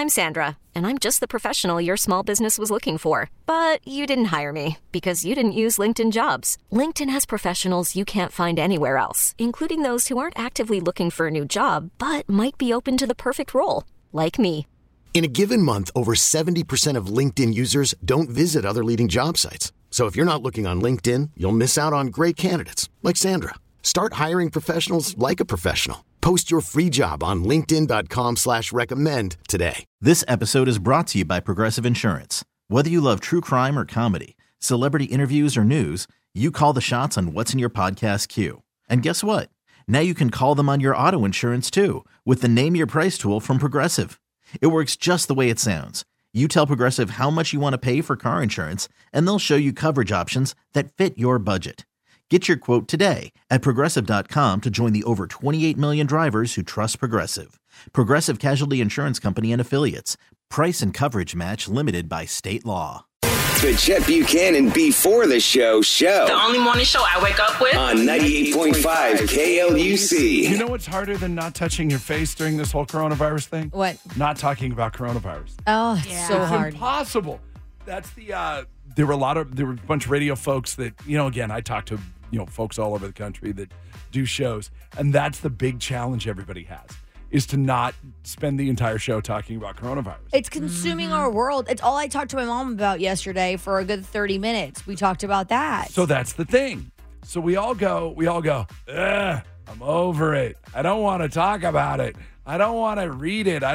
I'm Sandra, and I'm just the professional your small business was looking for. But you didn't hire me because you didn't use LinkedIn Jobs. LinkedIn has professionals you can't find anywhere else, including those who aren't actively looking for a new job, but might be open to the perfect role, like me. In a given month, over 70% of LinkedIn users don't visit other leading job sites. So if you're not looking on LinkedIn, you'll miss out on great candidates like Sandra. Start hiring professionals like a professional. Post your free job on linkedin.com/recommend today. This episode is brought to you by Progressive Insurance. Whether you love true crime or comedy, celebrity interviews or news, you call the shots on what's in your podcast queue. And guess what? Now you can call them on your auto insurance too with the Name Your Price tool from Progressive. It works just the way it sounds. You tell Progressive how much you want to pay for car insurance, and they'll show you coverage options that fit your budget. Get your quote today at Progressive.com to join the over 28 million drivers who trust Progressive. Progressive Casualty Insurance Company and Affiliates. Price and coverage match limited by state law. The Chet Buchanan Before the Show. The only morning show I wake up with. On 98.5 KLUC. You know what's harder than not touching your face during this whole coronavirus thing? What? Not talking about coronavirus. Oh, it's so hard. It's impossible. That's the, there were a bunch of radio folks that, again, I talked to, folks all over the country that do shows. And that's the big challenge everybody has, is to not spend the entire show talking about coronavirus. It's consuming our world. It's all I talked to my mom about yesterday for a good 30 minutes. We talked about that. So that's the thing. So we all go, ugh, I'm over it. I don't want to talk about it. I don't want to read it.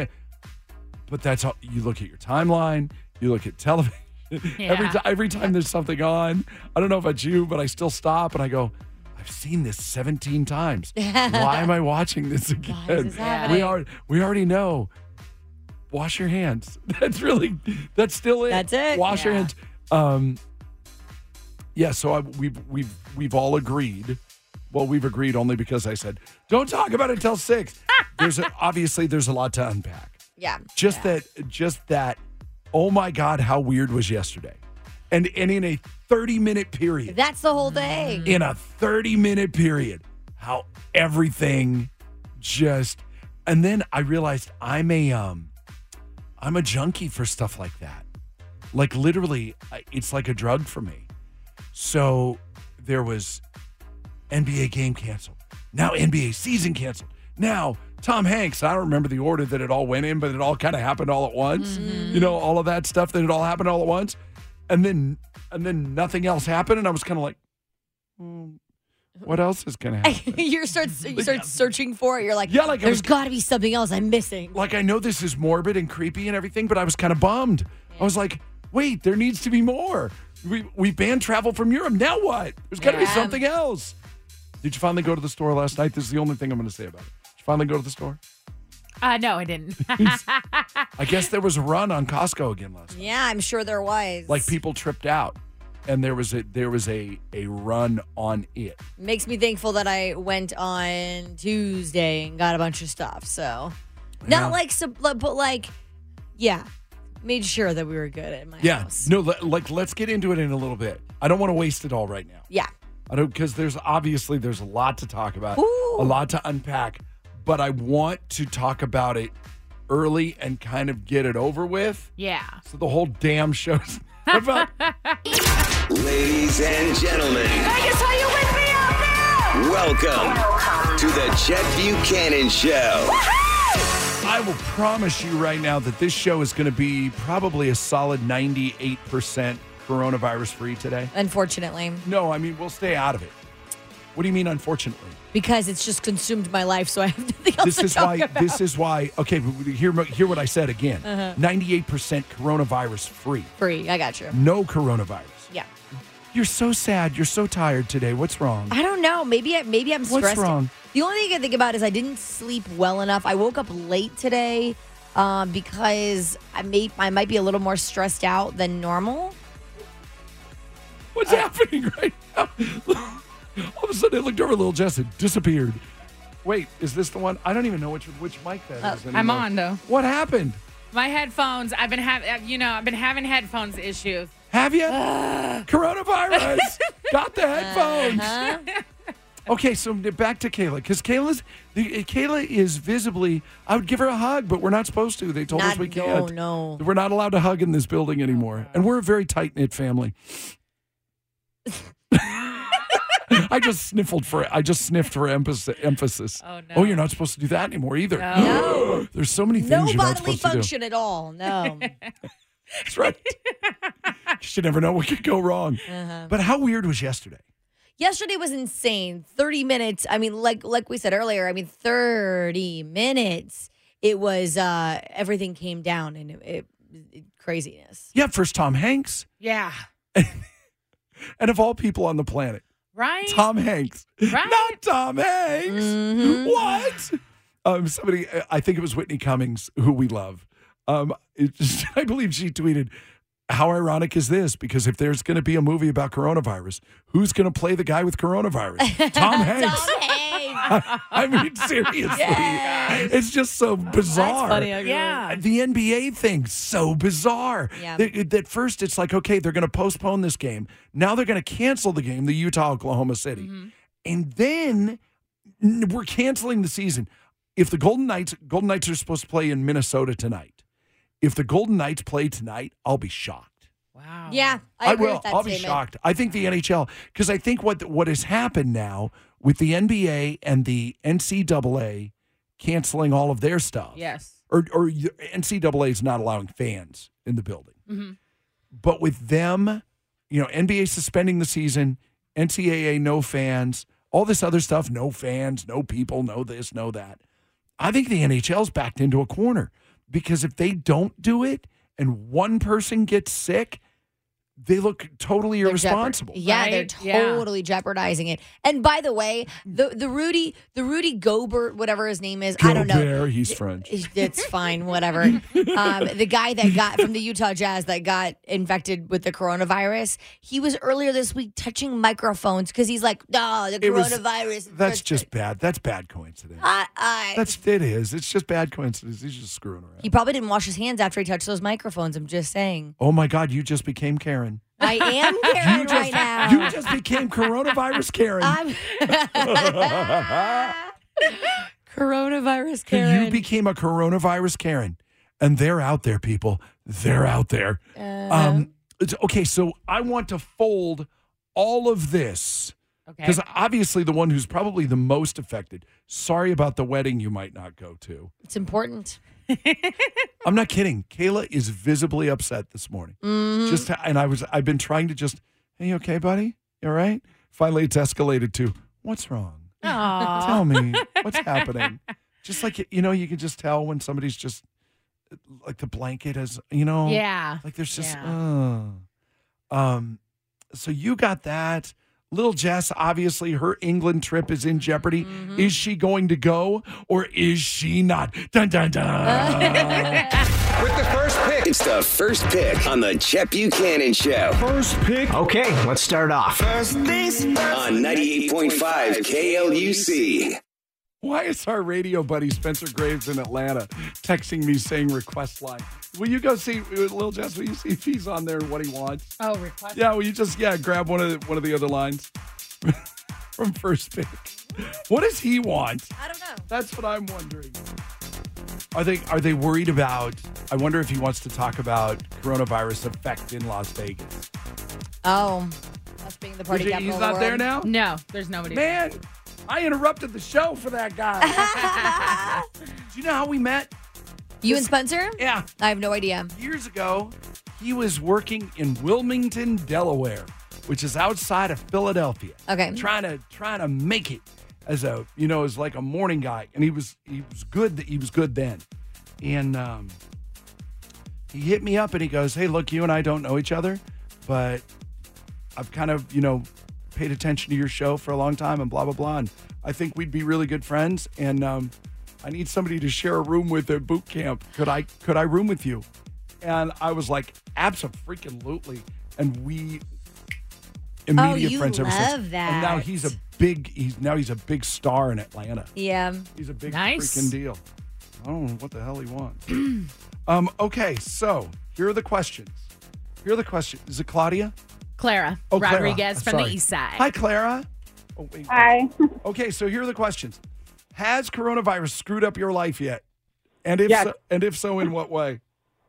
But that's all. You look at your timeline. You look at television. Yeah. Every time there's something on, I don't know about you, but I still stop and I go, I've seen this 17 times. Why am I watching this again? Why is this happening? We already know. Wash your hands. That's still it. That's it. Wash your hands. So we've all agreed. Well, we've agreed only because I said, don't talk about it till 6. Obviously there's a lot to unpack. Yeah. Just that, oh my God, how weird was yesterday. And in a 30-minute period. That's the whole thing. In a 30-minute period, how everything just... And then I realized I'm a junkie for stuff like that. Like literally, it's like a drug for me. So there was NBA game canceled. Now NBA season canceled. Now Tom Hanks, I don't remember the order that it all went in, but it all kind of happened all at once. Mm-hmm. All of that stuff that it all happened all at once. And then nothing else happened, and I was kind of like, what else is going to happen? you start searching for it. You're like, there's got to be something else I'm missing. Like, I know this is morbid and creepy and everything, but I was kind of bummed. Yeah. I was like, wait, there needs to be more. We banned travel from Europe. Now what? There's got to be something else. Did you finally go to the store last night? This is the only thing I'm going to say about it. Did you finally go to the store? No, I didn't. I guess there was a run on Costco again last night. Yeah, I'm sure there was. Like people tripped out, and there was a run on it. Makes me thankful that I went on Tuesday and got a bunch of stuff. So, not made sure that we were good at my house. No, let's get into it in a little bit. I don't want to waste it all right now. Yeah. I don't, because there's a lot to talk about, Ooh. A lot to unpack. But I want to talk about it early and kind of get it over with. Yeah. So the whole damn show's about. Ladies and gentlemen. Vegas, are you with me out there? Welcome to the Chet Buchanan Show. Woo-hoo! I will promise you right now that this show is going to be probably a solid 98% coronavirus free today. Unfortunately. No, I mean, we'll stay out of it. What do you mean, unfortunately? Because it's just consumed my life, so I have nothing else to talk about. This is why, okay, hear what I said again. 98% coronavirus free. Free, I got you. No coronavirus. Yeah. You're so sad. You're so tired today. What's wrong? I don't know. Maybe I'm stressed. What's wrong? The only thing I think about is I didn't sleep well enough. I woke up late today because I might be a little more stressed out than normal. What's happening right now? All of a sudden, I looked over, little Jess had disappeared. Wait, is this the one? I don't even know which mic that is anymore. I'm on, though. What happened? My headphones, I've been having headphones issues. Have you? Coronavirus. Got the headphones. Okay, so back to Kayla, because Kayla is visibly. I would give her a hug, but we're not supposed to. They told us we can't. No. We're not allowed to hug in this building anymore, and we're a very tight knit family. I just sniffed for emphasis. Oh, no. Oh, you're not supposed to do that anymore either. No. There's so many things No you're not bodily supposed function at all. No. to do. That's right. You never know what could go wrong. Uh-huh. But how weird was yesterday? Yesterday was insane. 30 minutes. I mean, like we said earlier, 30 minutes. It was everything came down and it craziness. Yeah, first Tom Hanks. Yeah. And of all people on the planet, Right? Tom Hanks. Right. Not Tom Hanks. Mm-hmm. What? Somebody, I think it was Whitney Cummings, who we love. I believe she tweeted, how ironic is this? Because if there's going to be a movie about coronavirus, who's going to play the guy with coronavirus? Tom Hanks. Tom Hanks. I mean, seriously. Yes. It's just so bizarre. That's funny. I agree. Yeah. The NBA thing, so bizarre. Yeah. At first, it's like, okay, they're going to postpone this game. Now they're going to cancel the game, the Utah-Oklahoma City. Mm-hmm. And then we're canceling the season. If the Golden Knights are supposed to play in Minnesota tonight. If the Golden Knights play tonight, I'll be shocked. Wow. Yeah, I agree will. with that I'll statement. be shocked. I think the NHL, because I think what has happened now with the NBA and the NCAA canceling all of their stuff. Yes. Or NCAA is not allowing fans in the building. Mm-hmm. But with them, NBA suspending the season, NCAA no fans, all this other stuff, no fans, no people, no this, no that. I think the NHL's backed into a corner because if they don't do it and one person gets sick, they look totally irresponsible. Yeah, they're Right? Yeah. totally jeopardizing it. And by the way, the Rudy Gobert, whatever his name is, I don't know. Gobert, he's French. It's fine, whatever. The guy that got from the Utah Jazz that got infected with the coronavirus, he was earlier this week touching microphones because he's like, no, the coronavirus. That's just bad. That's bad coincidence. It is. It's just bad coincidence. He's just screwing around. He probably didn't wash his hands after he touched those microphones. I'm just saying. Oh my God, you just became Karen. I am Karen right now. You just became coronavirus Karen. Coronavirus Karen. You became a coronavirus Karen. And they're out there, people. They're out there. Okay, so I want to fold all of this. Okay. Because obviously the one who's probably the most affected. Sorry about the wedding you might not go to. It's important. I'm not kidding. Kayla is visibly upset this morning. Mm-hmm. I've been trying to just, hey, you okay, buddy? You all right? Finally, it's escalated to, what's wrong? Aw. Tell me, what's happening? Just like, you can just tell when somebody's just, like the blanket is, Yeah. like there's just, Yeah. So you got that. Little Jess, obviously, her England trip is in jeopardy. Mm-hmm. Is she going to go or is she not? Dun, dun, dun. With the first pick, it's the first pick on the Chet Buchanan Show First pick. Okay, let's start off. on 98.5 KLUC. Why is our radio buddy Spencer Graves in Atlanta texting me saying request line? Will you go see Lil Jess? Will you see if he's on there and what he wants? Oh, request. Yeah, will you just grab one of the other lines from first pick? What does he want? I don't know. That's what I'm wondering. Are they worried about? I wonder if he wants to talk about coronavirus effect in Las Vegas. Oh, us being the party capital He's of the not world. there now. No, there's nobody. Man, I interrupted the show for that guy. Do you know how we met? You and Spencer? Yeah. I have no idea. Years ago, he was working in Wilmington, Delaware, which is outside of Philadelphia. Okay. Trying to make it as as like a morning guy, and he was good. He was good then, and he hit me up and he goes, "Hey, look, you and I don't know each other, but I've kind of paid attention to your show for a long time, and blah blah blah, and I think we'd be really good friends, and I need somebody to share a room with at boot camp. Could I room with you?" And I was like, "Absolutely!" And we immediate you friends ever love since. that. And now he's a big star in Atlanta. Yeah. He's a big Nice. freaking deal. I don't know what the hell he wants. Okay, so here are the questions. Is it Claudia? Clara Oh, Clara. Rodriguez from Sorry. the East Side. Hi, Clara. Oh, wait. Hi. Okay, so here are the questions. Has coronavirus screwed up your life yet? And if Yes. so, and if so, in what way?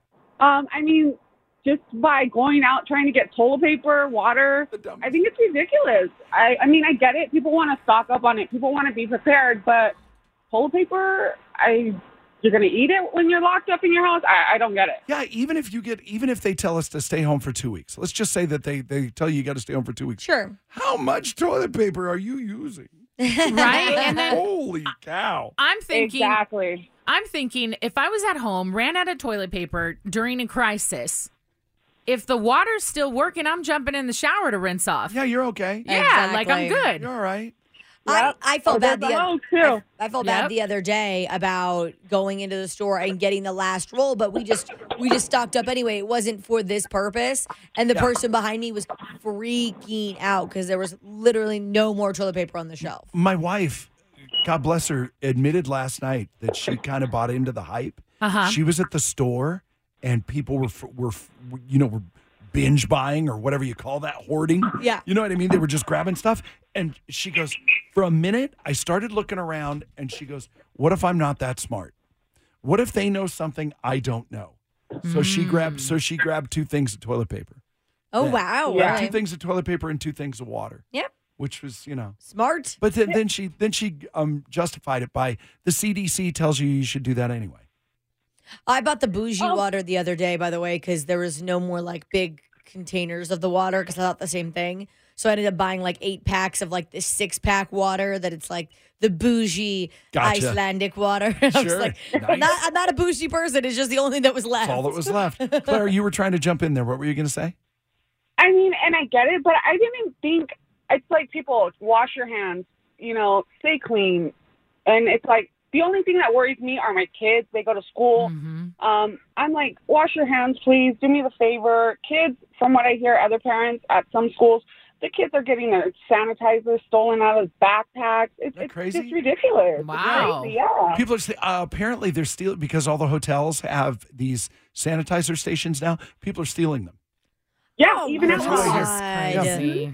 I mean, just by going out trying to get toilet paper, water, I think it's ridiculous. I mean, I get it. People want to stock up on it. People want to be prepared, but toilet paper, you're going to eat it when you're locked up in your house? I don't get it. Yeah, even if they tell us to stay home for 2 weeks, let's just say that they tell you got to stay home for 2 weeks. Sure. How much toilet paper are you using? Right? And then Holy cow. I'm thinking, Exactly. if I was at home, ran out of toilet paper during a crisis, if the water's still working, I'm jumping in the shower to rinse off. Yeah, you're okay. Yeah, like I'm Exactly. good. You're all right. Yep. I felt bad there's a hose, too. I felt bad Yep. the other day about going into the store and getting the last roll, but we just stocked up anyway. It wasn't for this purpose, and the person behind me was freaking out because there was literally no more toilet paper on the shelf. My wife, God bless her, admitted last night that she kind of bought into the hype. She was at the store and people were binge buying or whatever you call that, hoarding. Yeah. You know what I mean? They were just grabbing stuff. And she goes, for a minute, I started looking around and she goes, what if I'm not that smart? What if they know something I don't know? So she grabbed 2 things of toilet paper. Oh, Yeah. wow. Yeah. Really? 2 things of toilet paper and 2 things of water. Yep. Which was, Smart. But then she justified it by the CDC tells you should do that anyway. I bought the bougie water the other day, by the way, because there was no more like big containers of the water because I thought the same thing. So I ended up buying like 8 packs of like this 6-pack water that it's like the bougie Gotcha. Icelandic water. I was Sure. like, Nice. I'm not a bougie person. It's just the only thing that was left. That's all that was left. Claire, you were trying to jump in there. What were you going to say? I mean, and I get it, but I didn't think it's like people wash your hands, stay clean. And it's like the only thing that worries me are my kids. They go to school. I'm like, wash your hands, please. Do me the favor. Kids, from what I hear, other parents at some schools, the kids are getting their sanitizer stolen out of backpacks. It's crazy? just ridiculous. Wow. It's crazy, yeah. People are apparently they're stealing because all the hotels have these sanitizer stations now. People are stealing them. Yeah, even That's at what I home. hear. Crazy.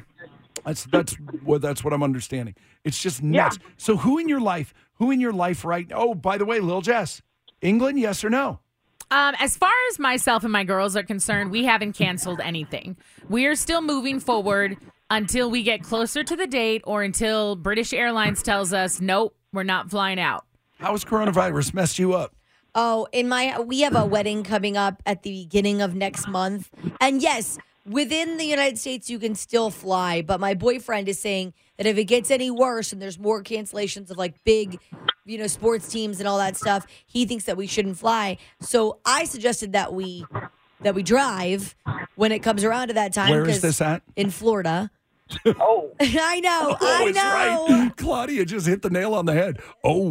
That's what I'm understanding. It's just nuts. So who in your life right? Oh, by the way, Lil Jess, England, yes or no? As far as myself and my girls are concerned, we haven't canceled anything. We are still moving forward until we get closer to the date or until British Airlines tells us, nope, we're not flying out. How has coronavirus messed you up? Oh, we have a wedding coming up at the beginning of next month. And yes, within the United States, you can still fly. But my boyfriend is saying that if it gets any worse and there's more cancellations of like big, sports teams and all that stuff, he thinks that we shouldn't fly. So I suggested that we drive when it comes around to that time. Where is 'cause this at? In Florida. Oh. I know. Oh, I it's know. right. Claudia just hit the nail on the head. Oh.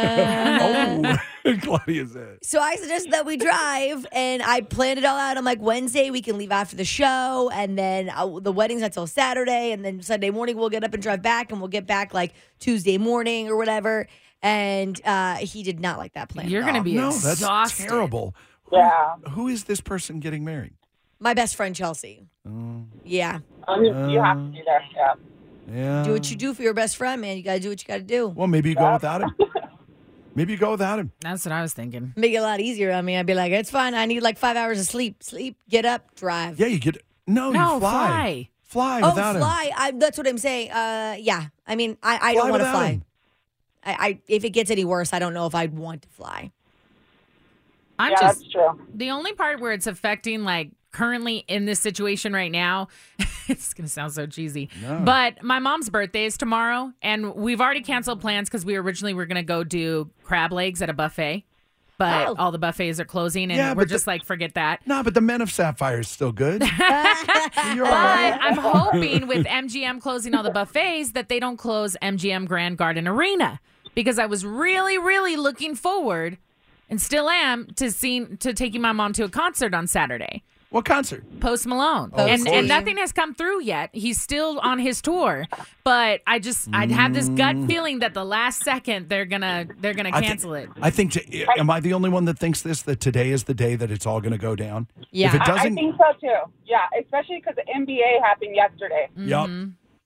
Claudia said. So I suggested that we drive, and I planned it all out. I'm like, Wednesday we can leave after the show, and then the wedding's not till Saturday, and then Sunday morning we'll get up and drive back, and we'll get back like Tuesday morning or whatever. And he did not like that plan. You're going to be No, exhausted. that's terrible. Yeah. Who is this person getting married? My best friend Chelsea. Yeah. I mean, you have to do that, yeah. Yeah. Do what you do for your best friend, man. You got to do what you got to do. Well, maybe you go without him. Maybe you go without him. That's what I was thinking. Make it a lot easier. I mean, I'd be like, it's fine. I need like 5 hours of sleep. Sleep, get up, drive. Yeah, you get. No, No, you fly. Fly Oh, without him. fly. That's what I'm saying. Yeah. I mean, I don't want to without fly. him. I if it gets any worse, I don't know if I'd want to fly. I'm Yeah, just that's true. the only part where it's affecting like currently in this situation right now, it's going to sound so cheesy, but my mom's birthday is tomorrow and we've already canceled plans because we originally were going to go do crab legs at a buffet, but all the buffets are closing and Yeah, we're but just like, forget that. No, but the Men of Sapphire is still good. You're all But right. I'm hoping with MGM closing all the buffets that they don't close MGM Grand Garden Arena because I was really, really looking forward and still am to taking my mom to a concert on Saturday. What concert? Post Malone. Oh, of and course. nothing has come through yet. He's still on his tour. But I'd have this gut feeling that the last second they're gonna cancel it. I think. Am I the only one that thinks this? That today is the day that it's all going to go down. Yeah. If it I doesn't. think so too. Yeah, especially because the NBA happened yesterday. Yep.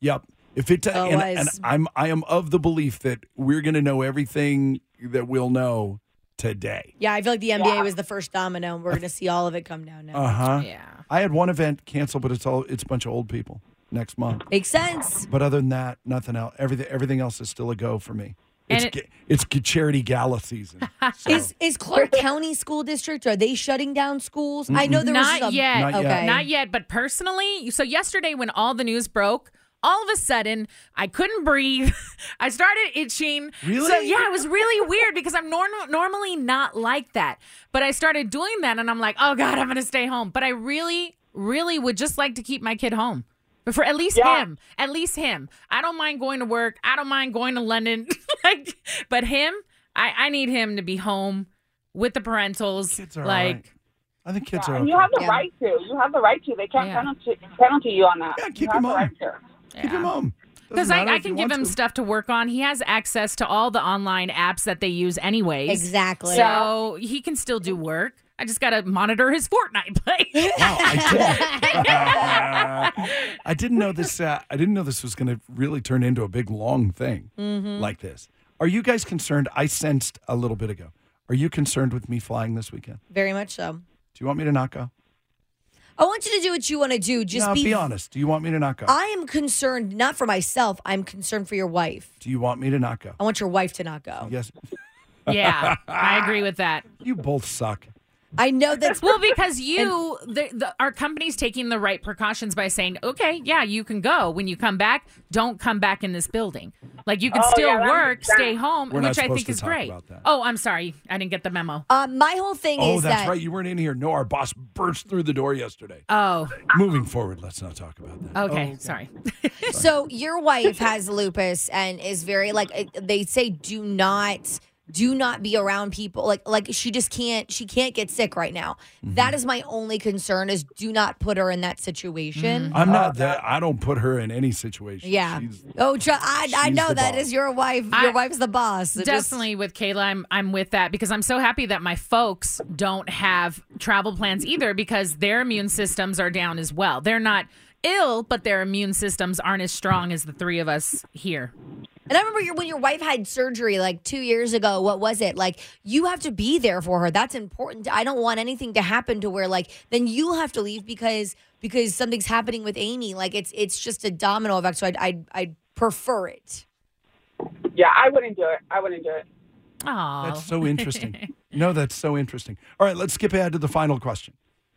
If it Oh, and I am of the belief that we're going to know everything that we'll know today. Yeah, I feel like the NBA was the first domino, and we're going to see all of it come down now. Uh-huh. Yeah. I had one event canceled, but it's a bunch of old people next month. Makes sense. But other than that, nothing else. Everything else is still a go for me. And It's charity gala season. So. Is Clark County School District, are they shutting down schools? I know there was Not yet. Not yet. Okay. Not yet. But personally, so yesterday when all the news broke, all of a sudden, I couldn't breathe. I started itching. Really? So, yeah, it was really weird because I'm normally not like that. But I started doing that, and I'm like, oh, God, I'm going to stay home. But I really, really would just like to keep my kid home. But for at least him. At least him. I don't mind going to work. I don't mind going to London. But him, I need him to be home with the parentals. Kids are like, all right. I think kids are And okay. you have the right to. You have the right to. They can't penalty you on that. Yeah, keep you have him the home. right to. Keep him home. Because Doesn't matter I if you can give want him to. stuff to work on. He has access to all the online apps that they use anyways. Exactly. So he can still do work. I just got to monitor his Fortnite play. Wow, I didn't know this. I didn't know this was going to really turn into a big long thing like this. Are you guys concerned? I sensed a little bit ago. Are you concerned with me flying this weekend? Very much so. Do you want me to not go? I want you to do what you want to do. Just No, be honest. Do you want me to not go? I am concerned, not for myself. I'm concerned for your wife. Do you want me to not go? I want your wife to not go. Yes. Yeah, I agree with that. You both suck. I know that's Well, because our company's taking the right precautions by saying, okay, yeah, you can go. When you come back, don't come back in this building. Like, you can still yeah, that work, makes sense. stay home, We're not which I supposed think to is talk great. about that. Oh, I'm sorry. I didn't get the memo. my whole thing Oh, is that's that right. You weren't in here. No, our boss burst through the door yesterday. Oh, Moving forward, let's not talk about that. okay. Sorry. so your wife has lupus and is very they say do not be around people like she can't get sick right now. That is my only concern is do not put her in that situation. I'm not that. I don't put her in any situation. Yeah. She's- I she's know the that boss. is your wife. Your wife's the boss. So just- Definitely with Kayla, I'm with that because I'm so happy that my folks don't have travel plans either because their immune systems are down as well. They're not ill, but their immune systems aren't as strong as the three of us here. And I remember when your wife had surgery like 2 years ago, what was it? Like, you have to be there for her. That's important. I don't want anything to happen to where, like, then you'll have to leave because something's happening with Amy. Like, it's just a domino effect. So I'd prefer it. Yeah, I wouldn't do it. Oh, That's so interesting. No, that's so interesting. All right, let's skip ahead to the final question.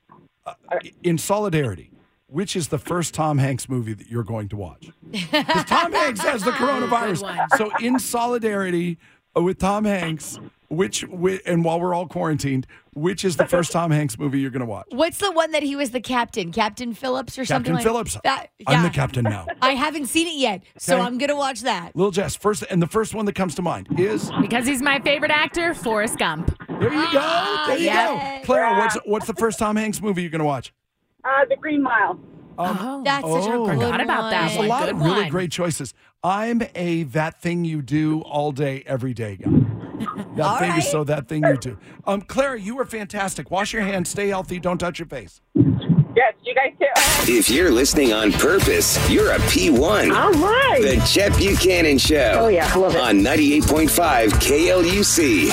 In solidarity, which is the first Tom Hanks movie that you're going to watch? Because Tom Hanks has the coronavirus. Good one. So in solidarity with Tom Hanks, and while we're all quarantined, which is the first Tom Hanks movie you're going to watch? What's the one that he was the captain? Captain Phillips or something Captain like Phillips. that? I'm the Yeah. captain now. I haven't seen it yet, so Okay. I'm going to watch that. Little Jess, the first one that comes to mind is, because he's my favorite actor, Forrest Gump. there you go. There you yes. go. Clara, what's the first Tom Hanks movie you're going to watch? The Green Mile. That's such a oh. good Forgot about one. that There's one. a lot Good of really one. great choices. I'm a that thing you do all day, every day guy. That All thing is right. so that thing you do. Clara, you were fantastic. Wash your hands, stay healthy, don't touch your face. Yes, you guys too. If you're listening on purpose, you're a P1. All right. The Chet Buchanan Show. Oh, yeah, I love it. On 98.5 KLUC.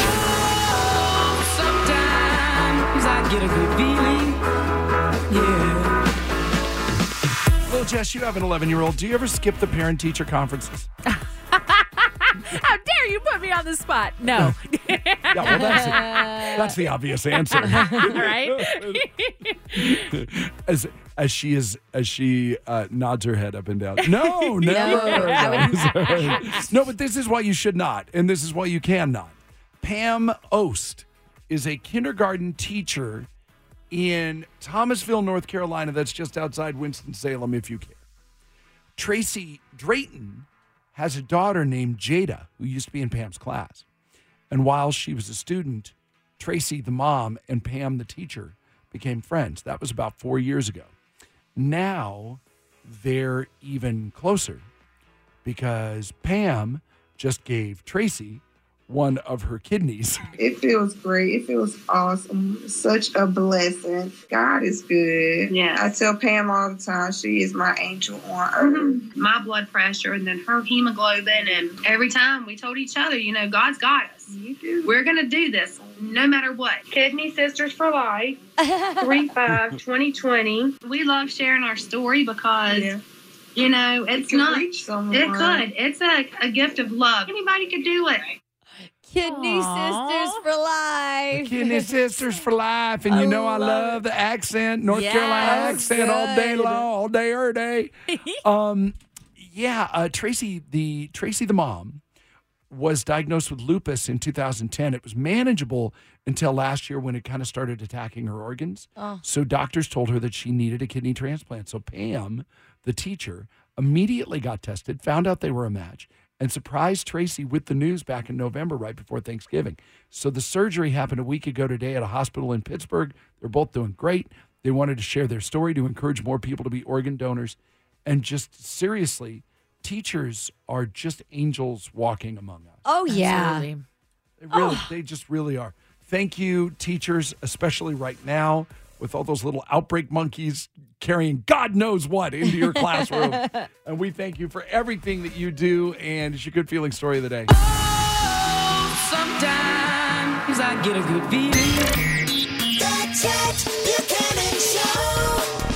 Sometimes I get a good feeling, yeah. Well, Jess, you have an 11-year-old. Do you ever skip the parent-teacher conferences? How dare you put me on the spot? No. Yeah, well, that's the obvious answer. Right? As she nods her head up and down. No, never. No, but this is why you should not, and this is why you can not. Pam Ost is a kindergarten teacher in Thomasville, North Carolina. That's just outside Winston-Salem, if you care. Tracy Drayton has a daughter named Jada, who used to be in Pam's class. And while she was a student, Tracy, the mom, and Pam, the teacher, became friends. That was about 4 years ago. Now they're even closer because Pam just gave Tracy one of her kidneys. It feels great. It feels awesome. Such a blessing. God is good. Yeah. I tell Pam all the time, she is my angel on earth. My blood pressure and then her hemoglobin. And every time we told each other, God's got us. We're going to do this no matter what. Kidney Sisters for Life, 3/5/2020. We love sharing our story because, it's not. Reach someone. It could. It's a gift of love. Anybody could do it. Kidney Sisters for life. Kidney Sisters for life. And I love the accent, North Carolina accent all day long, all day, every day. Tracy the mom was diagnosed with lupus in 2010. It was manageable until last year when it kind of started attacking her organs. Oh. So doctors told her that she needed a kidney transplant. So Pam, the teacher, immediately got tested, found out they were a match, and surprised Tracy with the news back in November, right before Thanksgiving. So the surgery happened a week ago today at a hospital in Pittsburgh. They're both doing great. They wanted to share their story to encourage more people to be organ donors. And just seriously, teachers are just angels walking among us. Oh, yeah. Absolutely. They just really are. Thank you, teachers, especially right now with all those little outbreak monkeys carrying God knows what into your classroom. And we thank you for everything that you do. And it's your good feeling story of the day. Sometimes I get a good feeling. The Chet Buchanan Show.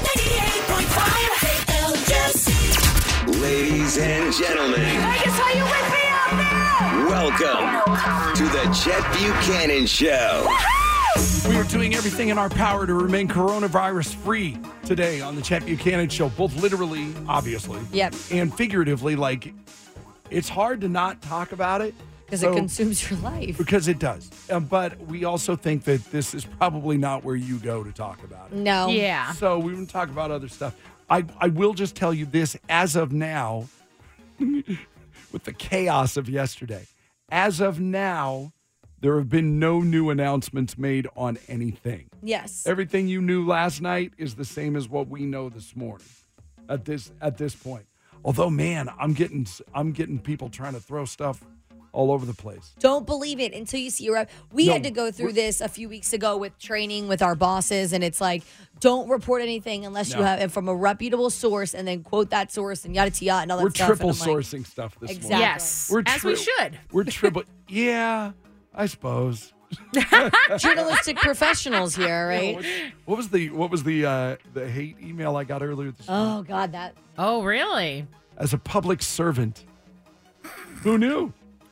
98.5 KLJC. Ladies and gentlemen, Vegas, are you with me out there? welcome to the Chet Buchanan Show. We are doing everything in our power to remain coronavirus free today on the Chet Buchanan Show, both literally, obviously, and figuratively. Like, it's hard to not talk about it. Because it consumes your life. Because it does. But we also think that this is probably not where you go to talk about it. No. Yeah. So we want to talk about other stuff. I will just tell you this, as of now, with the chaos of yesterday, as of now, there have been no new announcements made on anything. Yes. Everything you knew last night is the same as what we know this morning at this point. Although, man, I'm getting people trying to throw stuff all over the place. Don't believe it until you see your rep. We had to go through this a few weeks ago with training with our bosses, and it's like, don't report anything unless you have it from a reputable source, and then quote that source and yada yada and all that We're stuff. triple sourcing stuff this Exactly. morning. Yes. As we should. We're triple. Yeah, I suppose. Journalistic professionals here, right? What was the hate email I got earlier this morning? Oh God, that. Oh, really? As a public servant, who knew?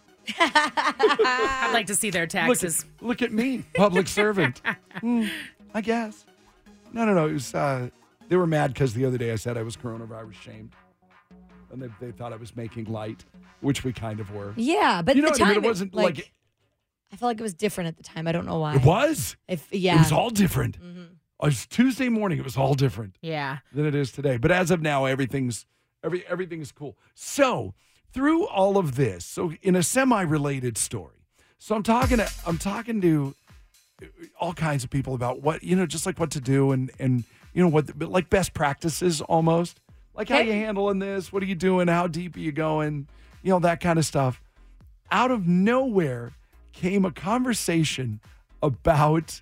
I'd like to see their taxes. Look at me, public servant. I guess. No. It was they were mad because the other day I said I was coronavirus shamed, and they thought I was making light, which we kind of were. Yeah, but you know at the time it wasn't like I felt like it was different at the time. I don't know why. it was. It was all different. Mm-hmm. It was Tuesday morning. It was all different. Yeah. Than it is today. But as of now, everything is cool. So through all of this, so in a semi-related story, so I'm talking to all kinds of people about what, just like what to do and what, like best practices almost, like how you handling this, what are you doing, how deep are you going, that kind of stuff. Out of nowhere came a conversation about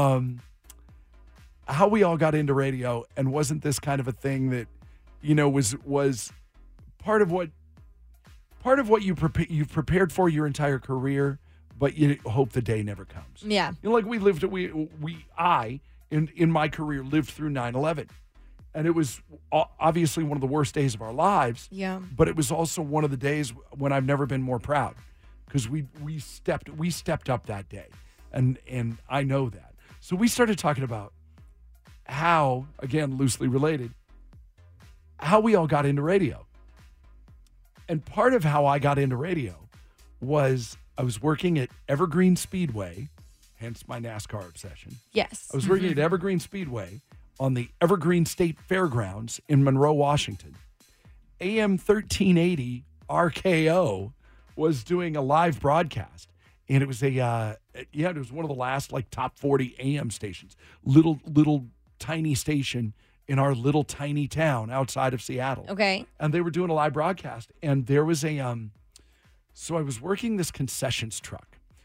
how we all got into radio, and wasn't this kind of a thing that, was part of what you've prepared for your entire career, but you hope the day never comes. Yeah. Like I in my career lived through 9/11, and it was obviously one of the worst days of our lives. Yeah. But it was also one of the days when I've never been more proud, because we stepped up that day, and I know that. So we started talking about how, again, loosely related, how we all got into radio. And part of how I got into radio was I was working at Evergreen Speedway, hence my NASCAR obsession. Yes. I was working at Evergreen Speedway on the Evergreen State Fairgrounds in Monroe, Washington. AM 1380 RKO was doing a live broadcast, and it was it was one of the last top 40 AM stations. Little tiny station in our little tiny town outside of Seattle. Okay. And they were doing a live broadcast, and there was so I was working this concessions truck,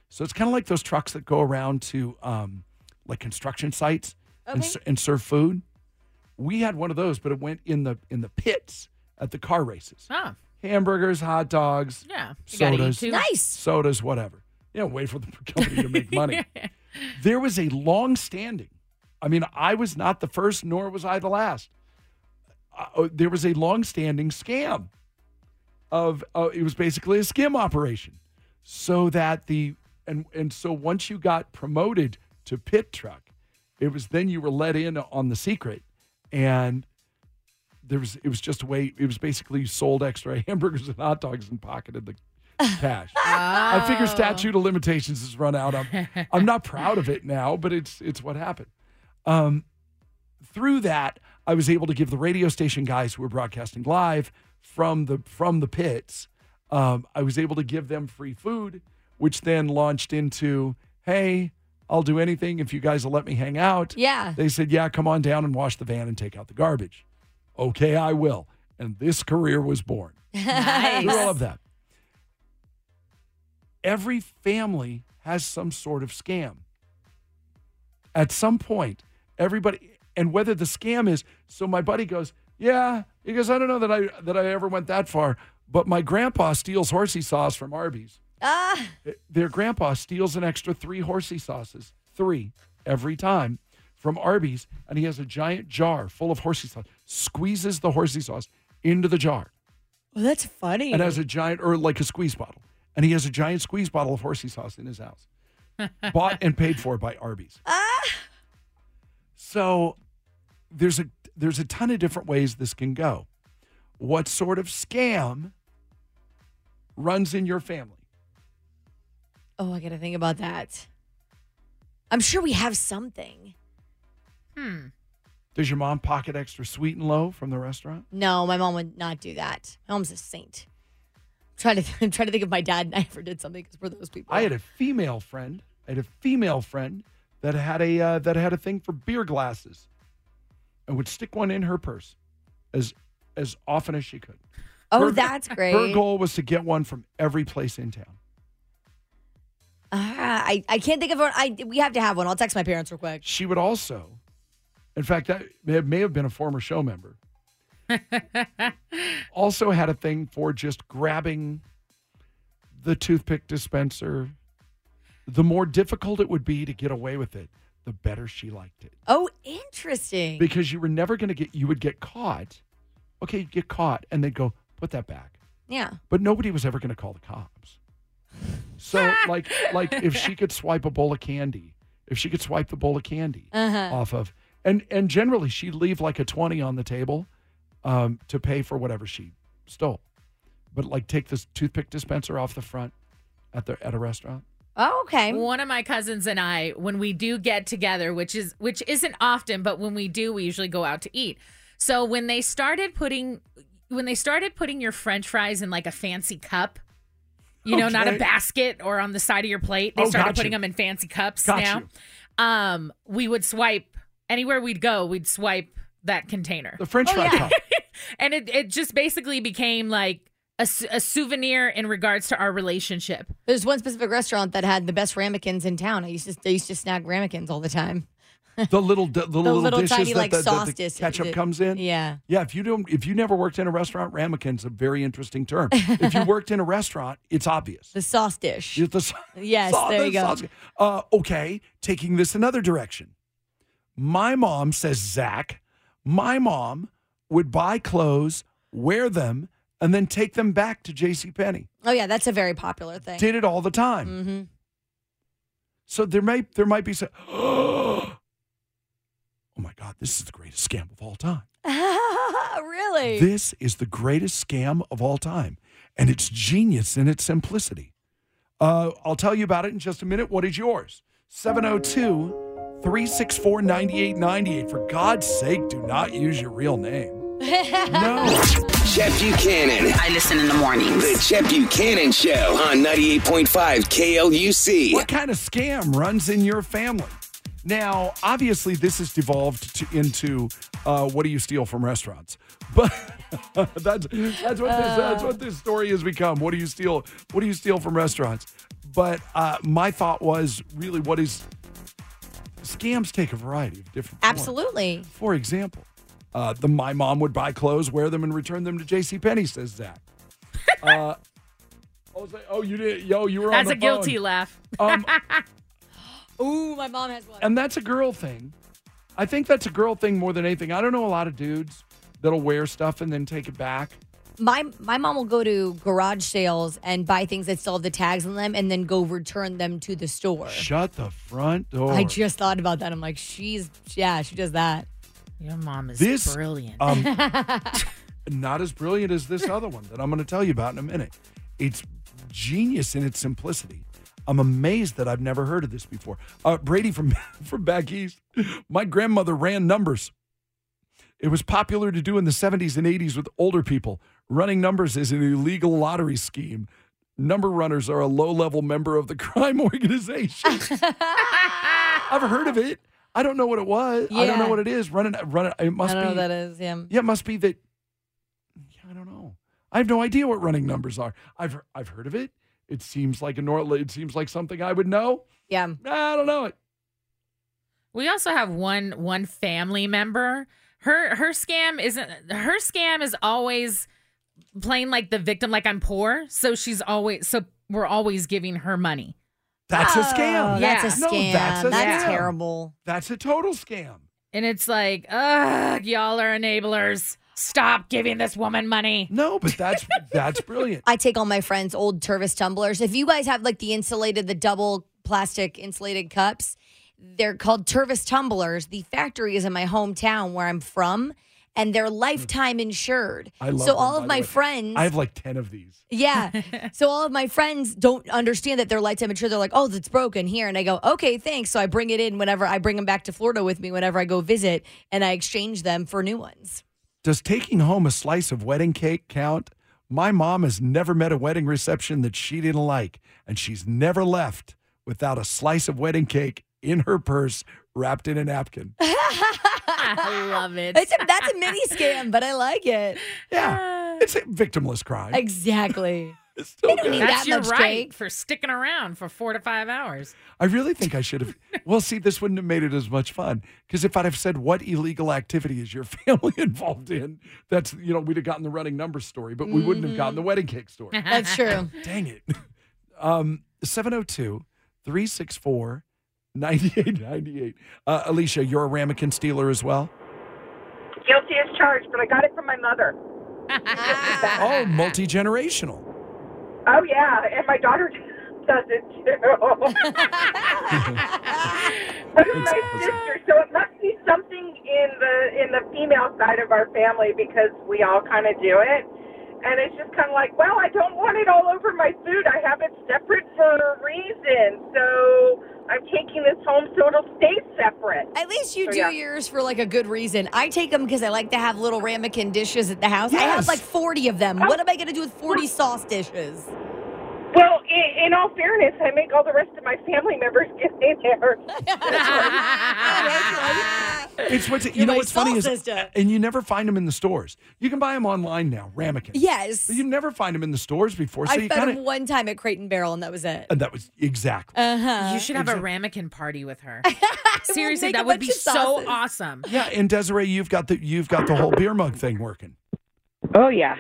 So it's kind of like those trucks that go around to like construction sites and serve food. We had one of those, but it went in the pits at the car races. Oh. Hamburgers, hot dogs, Yeah. You gotta eat sodas, too. Nice. sodas, whatever. Wait for the company to make money. There was a long-standing, I was not the first, nor was I the last. There was a long-standing scam of, it was basically a skim operation. So that so once you got promoted to pit truck, it was then you were let in on the secret, and it was just a way. It was basically you sold extra hamburgers and hot dogs and pocketed the cash. I figure statute of limitations has run out. I'm not proud of it now, but it's what happened. Through that, I was able to give the radio station guys who were broadcasting live from the pits. I was able to give them free food, which then launched into, hey, I'll do anything if you guys will let me hang out. Yeah. They said, yeah, come on down and wash the van and take out the garbage. Okay, I will. And this career was born. Nice. Through all of that. Every family has some sort of scam. At some point, everybody, and whether the scam is, so my buddy goes, yeah, he goes, I don't know that I ever went that far, but my grandpa steals horsey sauce from Arby's. Their grandpa steals an extra 3 horsey sauces, 3 every time from Arby's, and he has a giant jar full of horsey sauce, squeezes the horsey sauce into the jar. Well, that's funny. And has a giant, or like a squeeze bottle. And he has a giant squeeze bottle of horsey sauce in his house. Bought and paid for by Arby's. So there's a ton of different ways this can go. What sort of scam runs in your family? Oh, I got to think about that. I'm sure we have something. Does your mom pocket extra sweet and low from the restaurant? No, my mom would not do that. My mom's a saint. I'm trying to think if my dad and I ever did something because we're those people. I had a female friend that had a thing for beer glasses and would stick one in her purse as often as she could. Oh, that's great. Her goal was to get one from every place in town. I can't think of one. We have to have one. I'll text my parents real quick. She would also, in fact, that may have been a former show member, also had a thing for just grabbing the toothpick dispenser. The more difficult it would be to get away with it, the better she liked it. Oh, interesting. Because you were never going to you would get caught. Okay, you'd get caught, and they'd go, put that back. Yeah. But nobody was ever going to call the cops. So, like if she could swipe the bowl of candy off of, and generally she'd leave like a 20 on the table to pay for whatever she stole. But like take this toothpick dispenser off the front at a restaurant. Oh, okay. One of my cousins and I, when we do get together, which isn't often, but when we do, we usually go out to eat. So when they started putting your French fries in like a fancy cup, not a basket or on the side of your plate, they started putting them in fancy cups now. We would swipe anywhere we'd go. We'd swipe that container, the French fry cup, and it just basically became like a souvenir in regards to our relationship. There's one specific restaurant that had the best ramekins in town. I used to snack ramekins all the time. The little dishes tiny that sauce the dish ketchup comes in. Yeah. Yeah. If you never worked in a restaurant, ramekin's a very interesting term. If you worked in a restaurant, it's obvious. The sauce dish. Yes, there you go. Okay, taking this another direction. My mom says, Zach, my mom would buy clothes, wear them, and then take them back to JCPenney. Oh yeah, that's a very popular thing. Did it all the time. Mm-hmm. So there might be some. Oh my God, this is the greatest scam of all time. Really? This is the greatest scam of all time. And it's genius in its simplicity. I'll tell you about it in just a minute. What is yours? 702-364-9898. For God's sake, do not use your real name. No. Chet Buchanan. I listen in the mornings. The Chet Buchanan Show on 98.5 KLUC. What kind of scam runs in your family? Now, obviously, this has devolved into what do you steal from restaurants? But that's what this story has become. What do you steal? What do you steal from restaurants? But my thought was really scams take a variety of different forms. Absolutely. For example, my mom would buy clothes, wear them, and return them to JCPenney, says Zach. I was like, oh, you did? Yo, you were on the phone. That's a guilty laugh. Ooh, my mom has one. And that's a girl thing. I think that's a girl thing more than anything. I don't know a lot of dudes that'll wear stuff and then take it back. My mom will go to garage sales and buy things that still have the tags on them and then go return them to the store. Shut the front door. I just thought about that. I'm like, she does that. Your mom is brilliant. Not as brilliant as this other one that I'm going to tell you about in a minute. It's genius in its simplicity. I'm amazed that I've never heard of this before. Brady from back east, my grandmother ran numbers. It was popular to do in the 70s and 80s with older people. Running numbers is an illegal lottery scheme. Number runners are a low-level member of the crime organization. I've heard of it. I don't know what it was. Yeah. I don't know what it is. Run it. It must be. I don't know what that is. Yeah. Yeah, it must be that. Yeah, I don't know. I have no idea what running numbers are. I've heard of it. It seems like it seems like something I would know. Yeah. I don't know it. We also have one family member. Her scam is always playing like the victim, like I'm poor. So we're always giving her money. That's a scam. That's a scam. No, that's a That's scam. terrible. That's a total scam. And it's like, y'all are enablers. Stop giving this woman money. No, but that's brilliant. I take all my friends' old Tervis tumblers. If you guys have like the double plastic insulated cups, they're called Tervis tumblers. The factory is in my hometown where I'm from, and they're lifetime insured. I love so them, all by of the my way. friends, I have like 10 of these. yeah. So all of my friends don't understand that they're lifetime insured. They're like, oh, it's broken here. And I go, okay, thanks. So I bring it in whenever I bring them back to Florida with me whenever I go visit, and I exchange them for new ones. Does taking home a slice of wedding cake count? My mom has never met a wedding reception that she didn't like, and she's never left without a slice of wedding cake in her purse wrapped in a napkin. I love it. That's a mini scam, but I like it. Yeah, it's a victimless crime. Exactly. It's still They don't good. need That's that your much right cake. for sticking around for 4 to 5 hours. I really think I should have. Well, see, this wouldn't have made it as much fun because if I'd have said, what illegal activity is your family involved in? That's, we'd have gotten the running number story, but we wouldn't have gotten the wedding cake story. That's true. Dang it. 702-364-9898. Alicia, you're a ramekin stealer as well? Guilty as charged, but I got it from my mother. Oh, multi-generational. Oh, yeah, and my daughter does it, too. But my sister, so it must be something in the female side of our family because we all kind of do it. And it's just kind of like, well, I don't want it all over my food. I have it separate for a reason. So I'm taking this home so it'll stay separate. At least you do yours for like a good reason. I take them because I like to have little ramekin dishes at the house. I have like 40 of them. What am I going to do with 40 sauce dishes? Well, in all fairness, I make all the rest of my family members get in there. It's what's funny is, and you never find them in the stores. You can buy them online now, ramekins. Yes. But you never find them in the stores before. So I you fed kind them one time at Crate and Barrel, and that was it. And that was exactly. You should have a ramekin party with her. Seriously, make a that would bunch be of so sauces. awesome. Yeah, and Desiree, you've got the whole beer mug thing working. Oh yeah,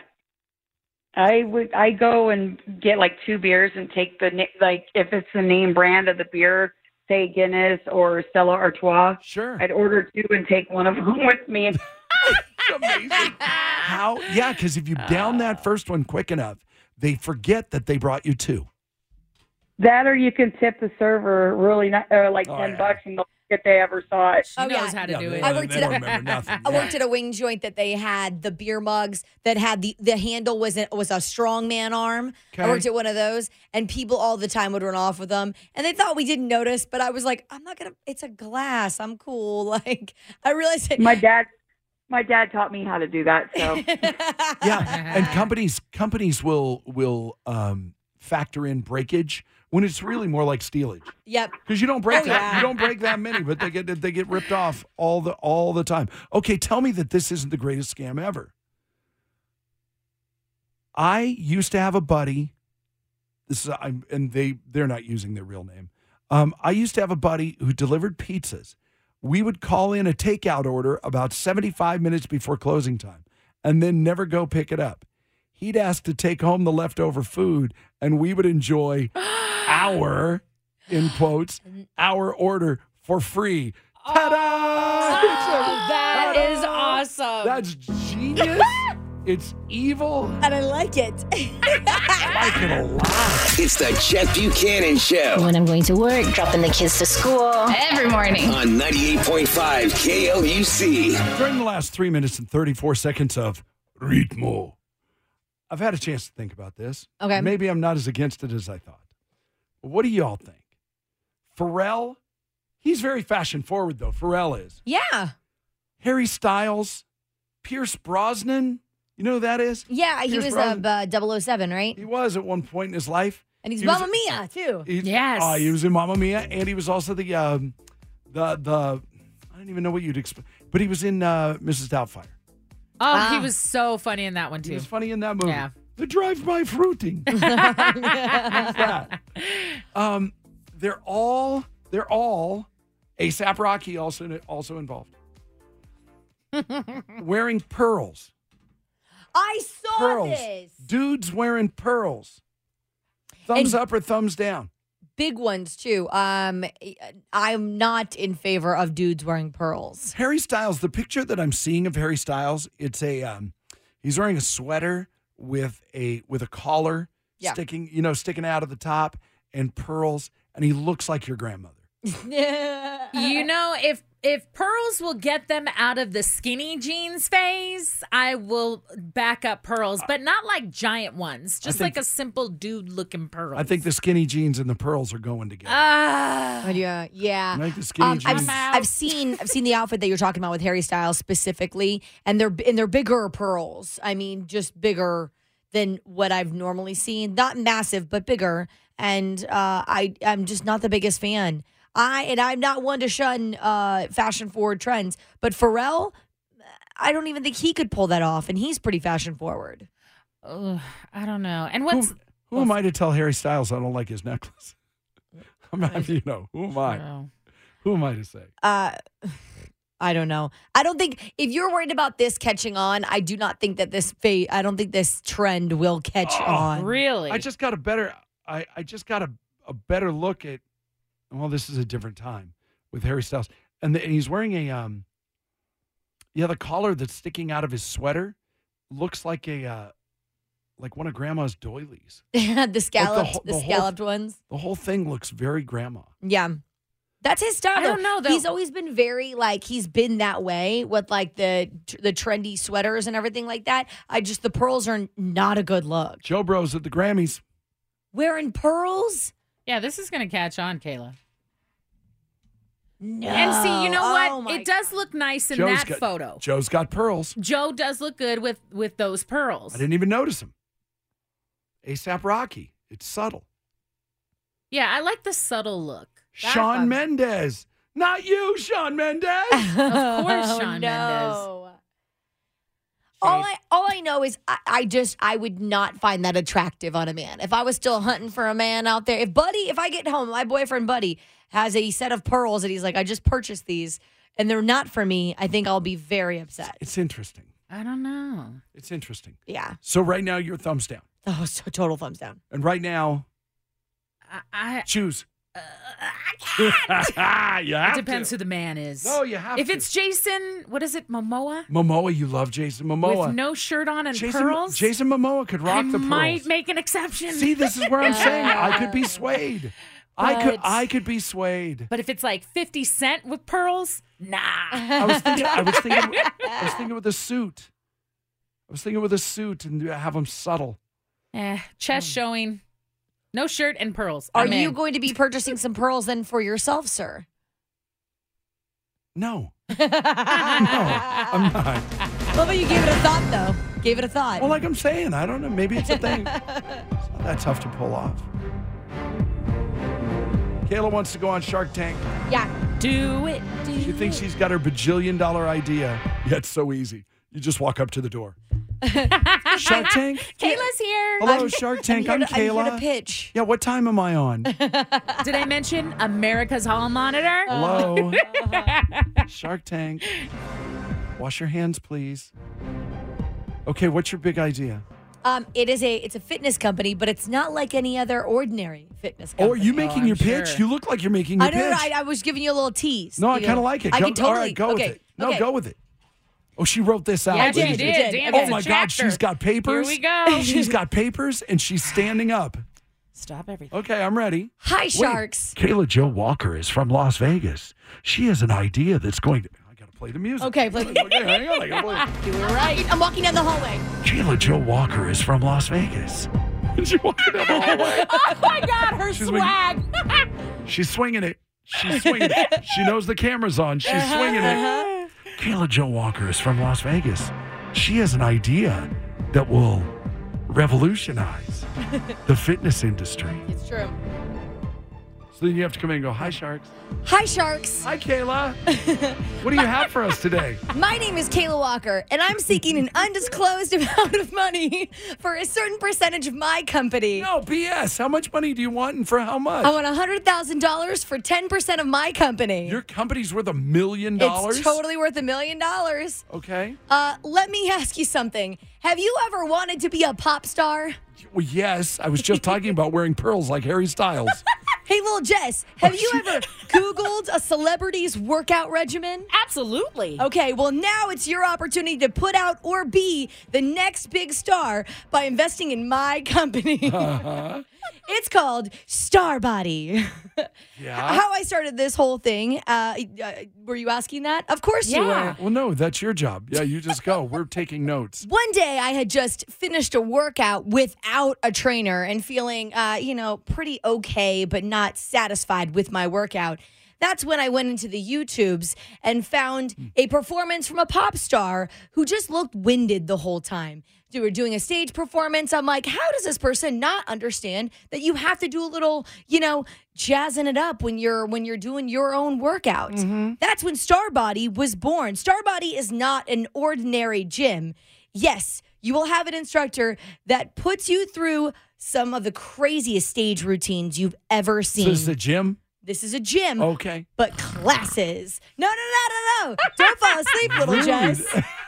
I go and get like 2 beers and take if it's the name brand of the beer, say Guinness or Stella Artois. Sure. I'd order 2 and take one of them with me. It's amazing. How? Yeah, because if you down that first one quick enough, they forget that they brought you 2. That or you can tip the server really $10 and they'll if they ever saw it. She knows how to do it. I worked at a wing joint that they had the beer mugs that had the handle was a strongman arm. Okay. I worked at one of those, and people all the time would run off with them, and they thought we didn't notice. But I was like, I'm not gonna. It's a glass. I'm cool. Like I realized it. My dad taught me how to do that. So yeah, and companies will factor in breakage when it's really more like stealage. Yep. Because you don't break that many, but they get ripped off all the time. Okay, tell me that this isn't the greatest scam ever. I used to have a buddy This is and they're not using their real name. I used to have a buddy who delivered pizzas. We would call in a takeout order about 75 minutes before closing time and then never go pick it up. He'd ask to take home the leftover food, and we would enjoy our, in quotes, our order for free. Ta-da! That is awesome. That's genius. It's evil. And I like it. I like it a lot. It's the Chet Buchanan Show. When I'm going to work, dropping the kids to school. Every morning. On 98.5 KLUC. During the last 3 minutes and 34 seconds of Ritmo, I've had a chance to think about this. Okay. Maybe I'm not as against it as I thought. But what do y'all think? Pharrell, he's very fashion forward, though. Pharrell is. Yeah. Harry Styles, Pierce Brosnan. You know who that is? Yeah, he Pierce was 007, right? He was at one point in his life. And he's He was- Mamma Mia, too. Yes. He was in Mamma Mia, and he was also the I don't even know what you'd expect, but he was in Mrs. Doubtfire. Oh, he was so funny in that one, too. He was funny in that movie. Yeah. The drive-by fruiting. Who's that? They're all A$AP Rocky also involved. Wearing pearls. I saw Pearls. this. Dudes wearing pearls. Thumbs up or thumbs down? Big ones, too. I'm not in favor of dudes wearing pearls. Harry Styles, the picture that I'm seeing of Harry Styles, it's he's wearing a sweater with a collar sticking out of the top and pearls, and he looks like your grandmother. You know, if pearls will get them out of the skinny jeans phase, I will back up pearls, but not like giant ones. Just like a simple dude-looking pearl. I think the skinny jeans and the pearls are going together. Yeah. I like the skinny jeans. I've seen the outfit that you're talking about with Harry Styles specifically, and they're bigger pearls. I mean, just bigger than what I've normally seen. Not massive, but bigger. And I'm just not the biggest fan. I'm not one to shun fashion forward trends, but Pharrell, I don't even think he could pull that off, and he's pretty fashion forward. I don't know. And what's who am I to tell Harry Styles I don't like his necklace? I'm not, who am I? Oh. Who am I to say? I don't know. I don't think if you're worried about this catching on, I do not think that I don't think this trend will catch on. Really? I just got a better look at. Well, this is a different time with Harry Styles, and he's wearing the collar that's sticking out of his sweater looks like one of Grandma's doilies. The scalloped ones. The whole thing looks very grandma. Yeah. That's his style. I don't know, though. He's always been very he's been that way with the trendy sweaters and everything like that. The pearls are not a good look. Joe Bros at the Grammys. Wearing pearls? Yeah, this is going to catch on, Kayla. No. And see, you know Oh, what? my It does look nice in Joe's that photo. Joe's got pearls. Joe does look good with those pearls. I didn't even notice him. A$AP Rocky. It's subtle. Yeah, I like the subtle look. Shawn Mendes. Not you, Shawn Mendes. Of course, Oh, Shawn no. Mendes. All I know is I would not find that attractive on a man. If I was still hunting for a man out there, if I get home, my boyfriend Buddy has a set of pearls and he's like, I just purchased these and they're not for me, I think I'll be very upset. It's interesting. I don't know. It's interesting. Yeah. So right now you're thumbs down. Oh, so total thumbs down. And right now, I choose. it You have depends to. who the man is. No, you have If to. it's Jason, what is it, Momoa? Momoa, you love Jason Momoa. With no shirt on and Jason, pearls? Jason Momoa could rock I the pearls. might make an exception. See, this is where I'm saying I could be swayed. But- I could be swayed. But if it's like 50 Cent with pearls, nah. I was thinking with a suit. I was thinking with a suit and have them subtle. Chest showing, no shirt and pearls. Are I'm you in. going to be purchasing some pearls then for yourself, sir? No. No, I'm not. Well, but you gave it a thought, though. Gave it a thought. Well, like I'm saying, I don't know. Maybe it's a thing. It's not that tough to pull off. Kayla wants to go on Shark Tank. Yeah. Do it. She thinks she's got her bajillion-dollar idea. Yet so easy. You just walk up to the door. Shark Tank? Kayla's here. Hello, Shark Tank. I'm Kayla. I'm here to pitch. Yeah, what time am I on? Did I mention America's Hall Monitor? Hello. Shark Tank. Wash your hands, please. Okay, what's your big idea? It's a fitness company, but it's not like any other ordinary fitness company. Oh, are you making your pitch? sure. You look like you're making your I know. pitch. I was giving you a little tease. No, I kind of like it. I can totally. All right, go with it. No, okay. go with it. Oh, she wrote this out. Yeah, ladies she and did. gentlemen. Damn, Oh it's a my God, chapter. she's got papers. Here we go. She's got papers and she's standing up. Stop everything. Okay, I'm ready. Hi, Sharks. Kayla Jo Walker is from Las Vegas. She has an idea that's going to. I got to play the music. Okay, play. Okay, hang on. I got to play. You were right. I'm walking down the hallway. Kayla Jo Walker is from Las Vegas. She's walking down the hallway. Oh my God, her swag. She's swinging it. She's swinging it. She knows the camera's on. She's swinging it. Kayla Jo Walker is from Las Vegas. She has an idea that will revolutionize the fitness industry. It's true. So then you have to come in and go, hi, Sharks. Hi, Sharks. Hi, Kayla. What do you have for us today? My name is Kayla Walker, and I'm seeking an undisclosed amount of money for a certain percentage of my company. No, BS. How much money do you want and for how much? I want $100,000 for 10% of my company. Your company's worth $1 million? It's totally worth $1 million. Okay. Let me ask you something. Have you ever wanted to be a pop star? Well, yes. I was just talking about wearing pearls like Harry Styles. Hey, little Jess, have you ever Googled a celebrity's workout regimen? Absolutely. Okay, well, now it's your opportunity to put out or be the next big star by investing in my company. Uh-huh. It's called Starbody. Yeah. How I started this whole thing, were you asking that? Of course you were. Well, no, that's your job. Yeah, you just go. We're taking notes. One day I had just finished a workout without a trainer and feeling, pretty okay, but not satisfied with my workout. That's when I went into the YouTubes and found a performance from a pop star who just looked winded the whole time. They were doing a stage performance. I'm like, how does this person not understand that you have to do a little, jazzing it up when you're doing your own workout? Mm-hmm. That's when Starbody was born. Starbody is not an ordinary gym. Yes, you will have an instructor that puts you through some of the craziest stage routines you've ever seen. So this is a gym? This is a gym. Okay. But classes. No. Don't fall asleep, little Jess.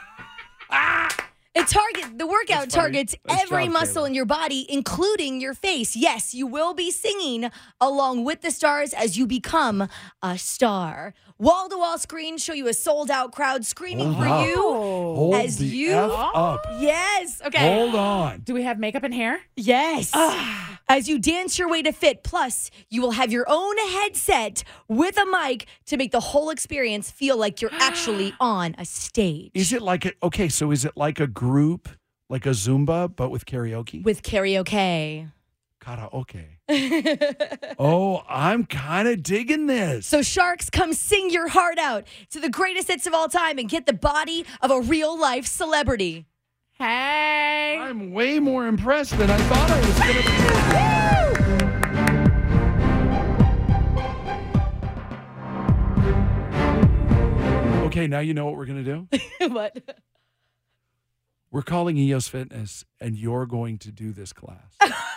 The workout targets every muscle in your body, including your face. Yes, you will be singing along with the stars as you become a star. Wall-to-wall screens show you a sold-out crowd screaming for you. Hold as the you F up. Yes. Okay. Hold on. Do we have makeup and hair? Yes. As you dance your way to fit. Plus, you will have your own headset with a mic to make the whole experience feel like you're actually on a stage. Is it like so is it like a group, like a Zumba, but with karaoke? With karaoke. Karaoke. Oh, I'm kind of digging this. So Sharks, come sing your heart out to the greatest hits of all time and get the body of a real-life celebrity. Hey. I'm way more impressed than I thought I was going to be. Okay, now you know what we're going to do? What? We're calling EOS Fitness, and you're going to do this class.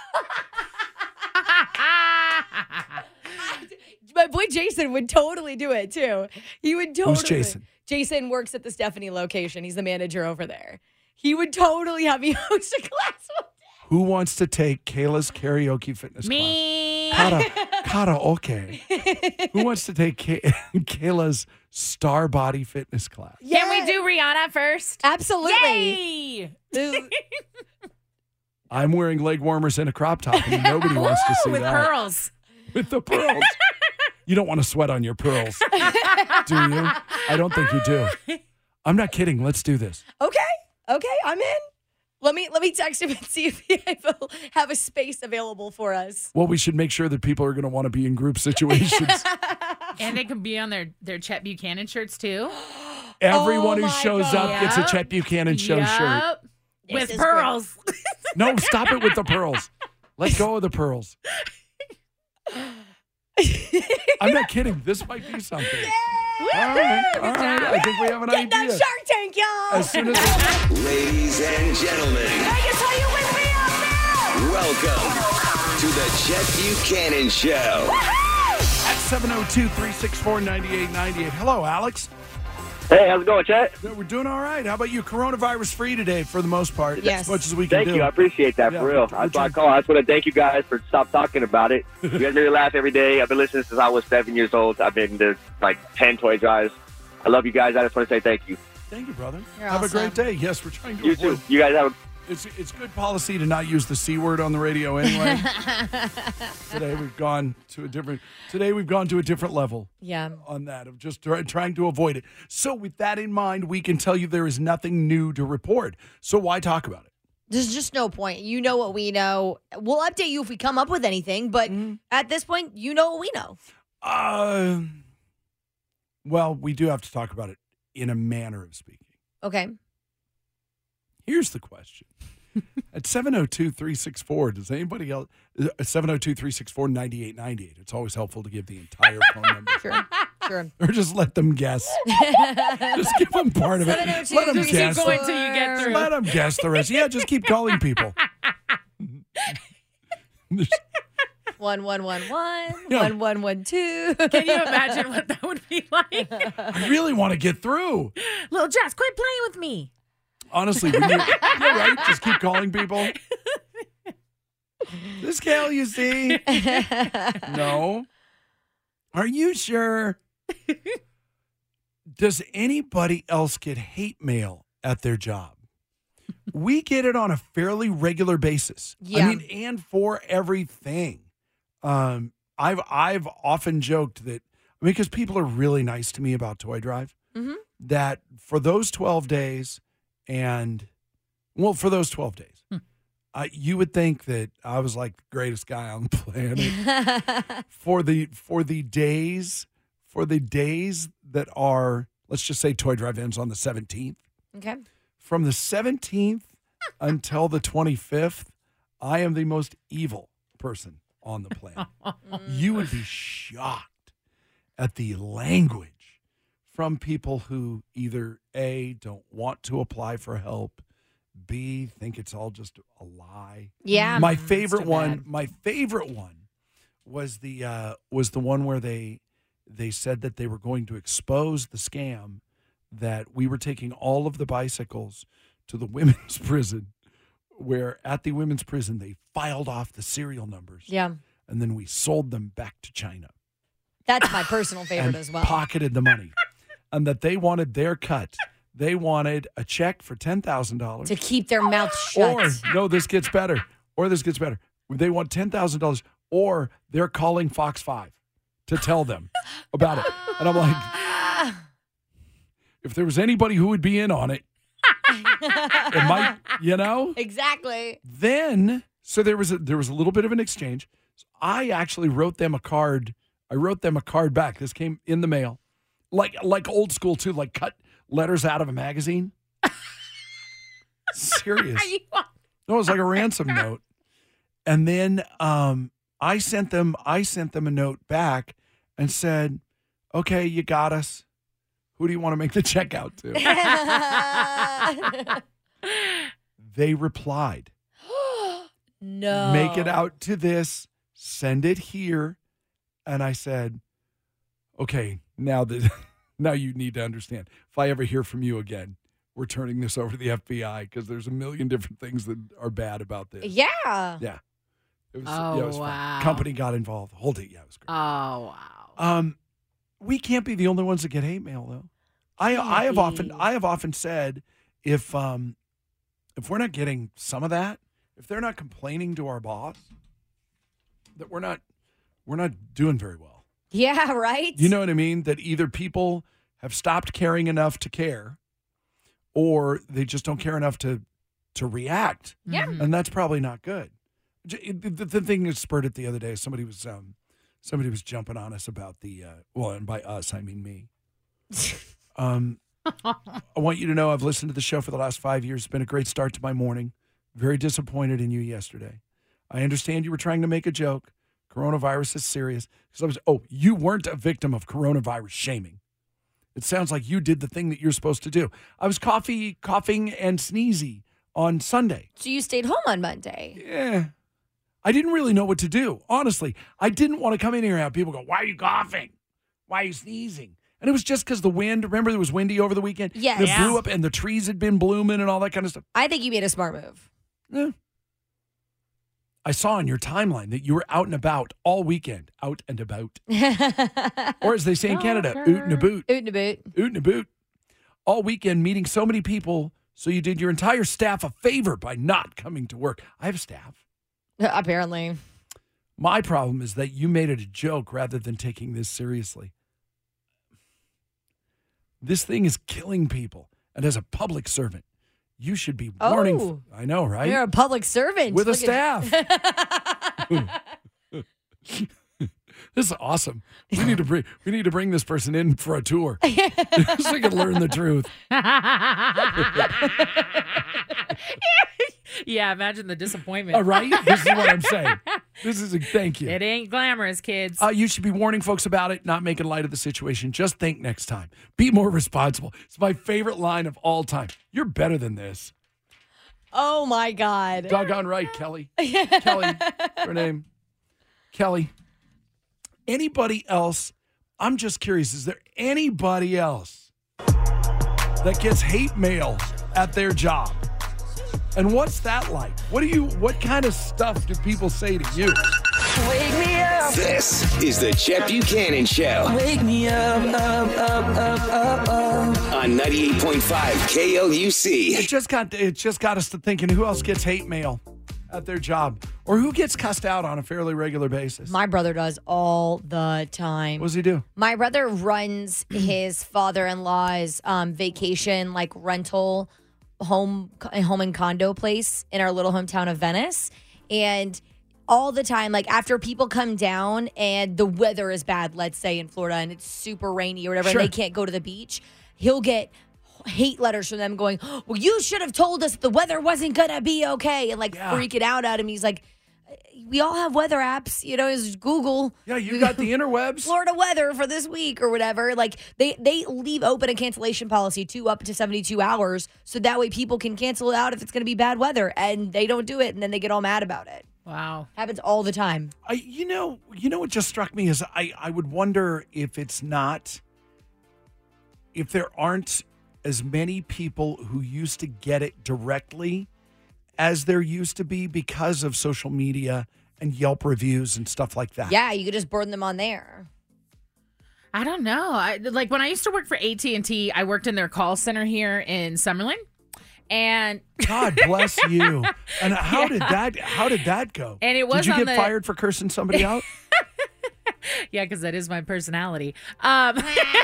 My boy Jason would totally do it, too. He would totally. Who's Jason? Jason works at the Stephanie location. He's the manager over there. He would totally have me host a class one day. Who wants to take Kayla's karaoke fitness Me. class? Karaoke. Who wants to take Kayla's Starbody fitness class? Can we do Rihanna first? Absolutely. Yay! I'm wearing leg warmers and a crop top, and nobody wants to see with that. pearls. With the pearls. You don't want to sweat on your pearls, do you? I don't think you do. I'm not kidding. Let's do this. Okay, I'm in. Let me text him and see if he have a space available for us. Well, we should make sure that people are going to want to be in group situations. And they can be on their Chet Buchanan shirts, too. Everyone who shows up gets a Chet Buchanan show shirt. With pearls. No, stop it with the pearls. Let go of the pearls. I'm not kidding. This might be something. All right. I think we have an idea. Get that Shark Tank, y'all. As soon as Ladies and gentlemen, Vegas, are you with me out there? welcome to the Chet Buchanan Show. At 702-364-9898. Hello, Alex. Hey, how's it going, Chet? We're doing all right. How about you? Coronavirus free today for the most part. Yes. As much as we can Thank do. you. I appreciate that, for real. That's why I call. I just want to thank you guys for stop talking about it. You guys make me laugh every day. I've been listening since I was 7 years old. I've been to like 10 toy drives. I love you guys. I just want to say thank you. Thank you, brother. You're have awesome. a great day. Yes, we're trying to You avoid. too. You guys have a... It's good policy to not use the C word on the radio anyway. Today we've gone to a different level. Yeah. On that of just trying to avoid it. So with that in mind, we can tell you there is nothing new to report. So why talk about it? There's just no point. You know what we know. We'll update you if we come up with anything, but at this point, you know what we know. Well, we do have to talk about it in a manner of speaking. Okay. Here's the question. At 702-364, does anybody else, 702-364-9898. It's always helpful to give the entire phone number. Sure. Or just let them guess. Just give them part of it. Let them guess. Keep going till you get through. Let them guess the rest. Yeah, just keep calling people. 1111 Yeah. 1112. Can you imagine what that would be like? I really want to get through. Little Jess, quit playing with me. Honestly, when you're right, just keep calling people. This gal, you see? No. Are you sure? Does anybody else get hate mail at their job? We get it on a fairly regular basis. Yeah. I mean, and for everything. I've often joked that, because people are really nice to me about Toy Drive, that for those 12 days, for those 12 days, you would think that I was like the greatest guy on the planet. for the days that are, let's just say Toy Drive ends on the 17th. Okay. From the 17th until the 25th, I am the most evil person on the planet. You would be shocked at the language from people who either A, don't want to apply for help, B, think it's all just a lie. Yeah. My favorite one was the one where they said that they were going to expose the scam, that we were taking all of the bicycles to the women's prison, where at the women's prison they filed off the serial numbers. Yeah. And then we sold them back to China. That's my personal favorite and as well. Pocketed the money. And that they wanted their cut. They wanted a check for $10,000. To keep their mouths shut. Or, no, this gets better. They want $10,000, or they're calling Fox 5 to tell them about it. And I'm like, if there was anybody who would be in on it, it might, Exactly. Then, so there was a little bit of an exchange. So I actually wrote them a card. I wrote them a card back. This came in the mail, like old school too, like cut letters out of a magazine. Serious. No, it was like a ransom note. And then I sent them a note back and said, "Okay, you got us. Who do you want to make the check out to?" They replied, No. "Make it out to this, send it here." And I said, "Okay, now you need to understand. If I ever hear from you again, we're turning this over to the FBI, because there's a million different things that are bad about this." Yeah. Yeah. It was, Oh, it was wow. fun. Company got involved. Whole day. Yeah, it was great. Oh, wow. We can't be the only ones that get hate mail, though. I have often said, if we're not getting some of that, if they're not complaining to our boss, that we're not doing very well. Yeah, right? You know what I mean? That either people have stopped caring enough to care, or they just don't care enough to react. Yeah. And that's probably not good. The thing that spurred the other day, somebody was jumping on us about and by us, I mean me. I want you to know I've listened to the show for the last 5 years. It's been a great start to my morning. Very disappointed in you yesterday. I understand you were trying to make a joke. Coronavirus is serious. You weren't a victim of coronavirus shaming. It sounds like you did the thing that you're supposed to do. I was coughing and sneezy on Sunday. So you stayed home on Monday. Yeah. I didn't really know what to do. Honestly, I didn't want to come in here and have people go, why are you coughing? Why are you sneezing? And it was just because the wind, remember it was windy over the weekend? Yes. It blew up and the trees had been blooming and all that kind of stuff. I think you made a smart move. Yeah. I saw on your timeline that you were out and about all weekend. Out and about. Or as they say in Canada, oot and a boot. Oot and a boot. Oot and a boot. All weekend meeting so many people, so you did your entire staff a favor by not coming to work. I have staff. Apparently. My problem is that you made it a joke rather than taking this seriously. This thing is killing people. And as a public servant, you should be warning. Oh. I know, right? You're a public servant. With a staff. This is awesome. We need to bring this person in for a tour so we can learn the truth. Yeah, imagine the disappointment. All right? This is what I'm saying. Thank you. It ain't glamorous, kids. You should be warning folks about it, not making light of the situation. Just think next time. Be more responsible. It's my favorite line of all time. You're better than this. Oh, my God. Doggone right, Kelly. Kelly, her name. Kelly. Anybody else? I'm just curious. Is there anybody else that gets hate mail at their job? And what's that like? What kind of stuff do people say to you? Wake me up. This is the Chet Buchanan Show. Wake me up, up. On 98.5 KLUC. It just got us to thinking, who else gets hate mail at their job? Or who gets cussed out on a fairly regular basis? My brother does all the time. What does he do? My brother runs his father-in-law's vacation, like rental home and condo place in our little hometown of Venice. And all the time, like after people come down and the weather is bad, let's say in Florida, and it's super rainy or whatever, Sure. and they can't go to the beach, he'll get hate letters from them going, well, you should have told us the weather wasn't going to be okay, and like freaking out at him. He's like, we all have weather apps, it's Google. Yeah, you got the interwebs. Florida weather for this week or whatever. Like they leave open a cancellation policy up to 72 hours so that way people can cancel it out if it's going to be bad weather, and they don't do it and then they get all mad about it. Wow. Happens all the time. You know what just struck me is I would wonder if there aren't as many people who used to get it directly as there used to be because of social media and Yelp reviews and stuff like that. Yeah, you could just burn them on there. I don't know. Like when I used to work for AT&T, I worked in their call center here in Summerlin. And God bless you. And how did that go? And it was Did you on get fired for cursing somebody out? Yeah, because that is my personality. No,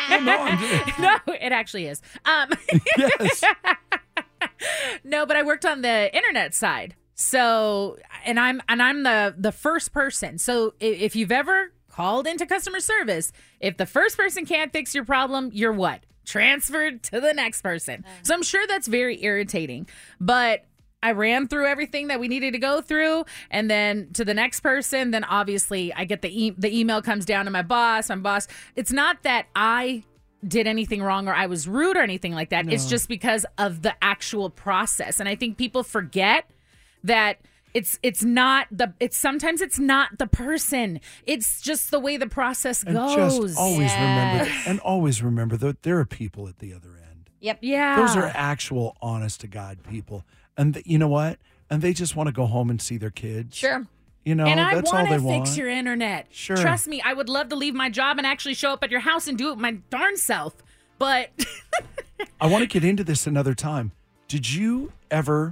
it actually is. Yes. No, but I worked on the internet side. So, and I'm the first person. So if you've ever called into customer service, if the first person can't fix your problem, you're what? Transferred to the next person. So I'm sure that's very irritating. But I ran through everything that we needed to go through, and then to the next person. Then obviously I get the email comes down to my boss. It's not that I did anything wrong or I was rude or anything like that. No. It's just because of the actual process. And I think people forget that sometimes it's not the person. It's just the way the process goes. Just always remember that there are people at the other end. Yep. Yeah. Those are actual honest to God people. And you know what? And they just want to go home and see their kids. Sure. And I that's all want they to want. fix your internet. Sure. Trust me, I would love to leave my job and actually show up at your house and do it my darn self. But I want to get into this another time. Did you ever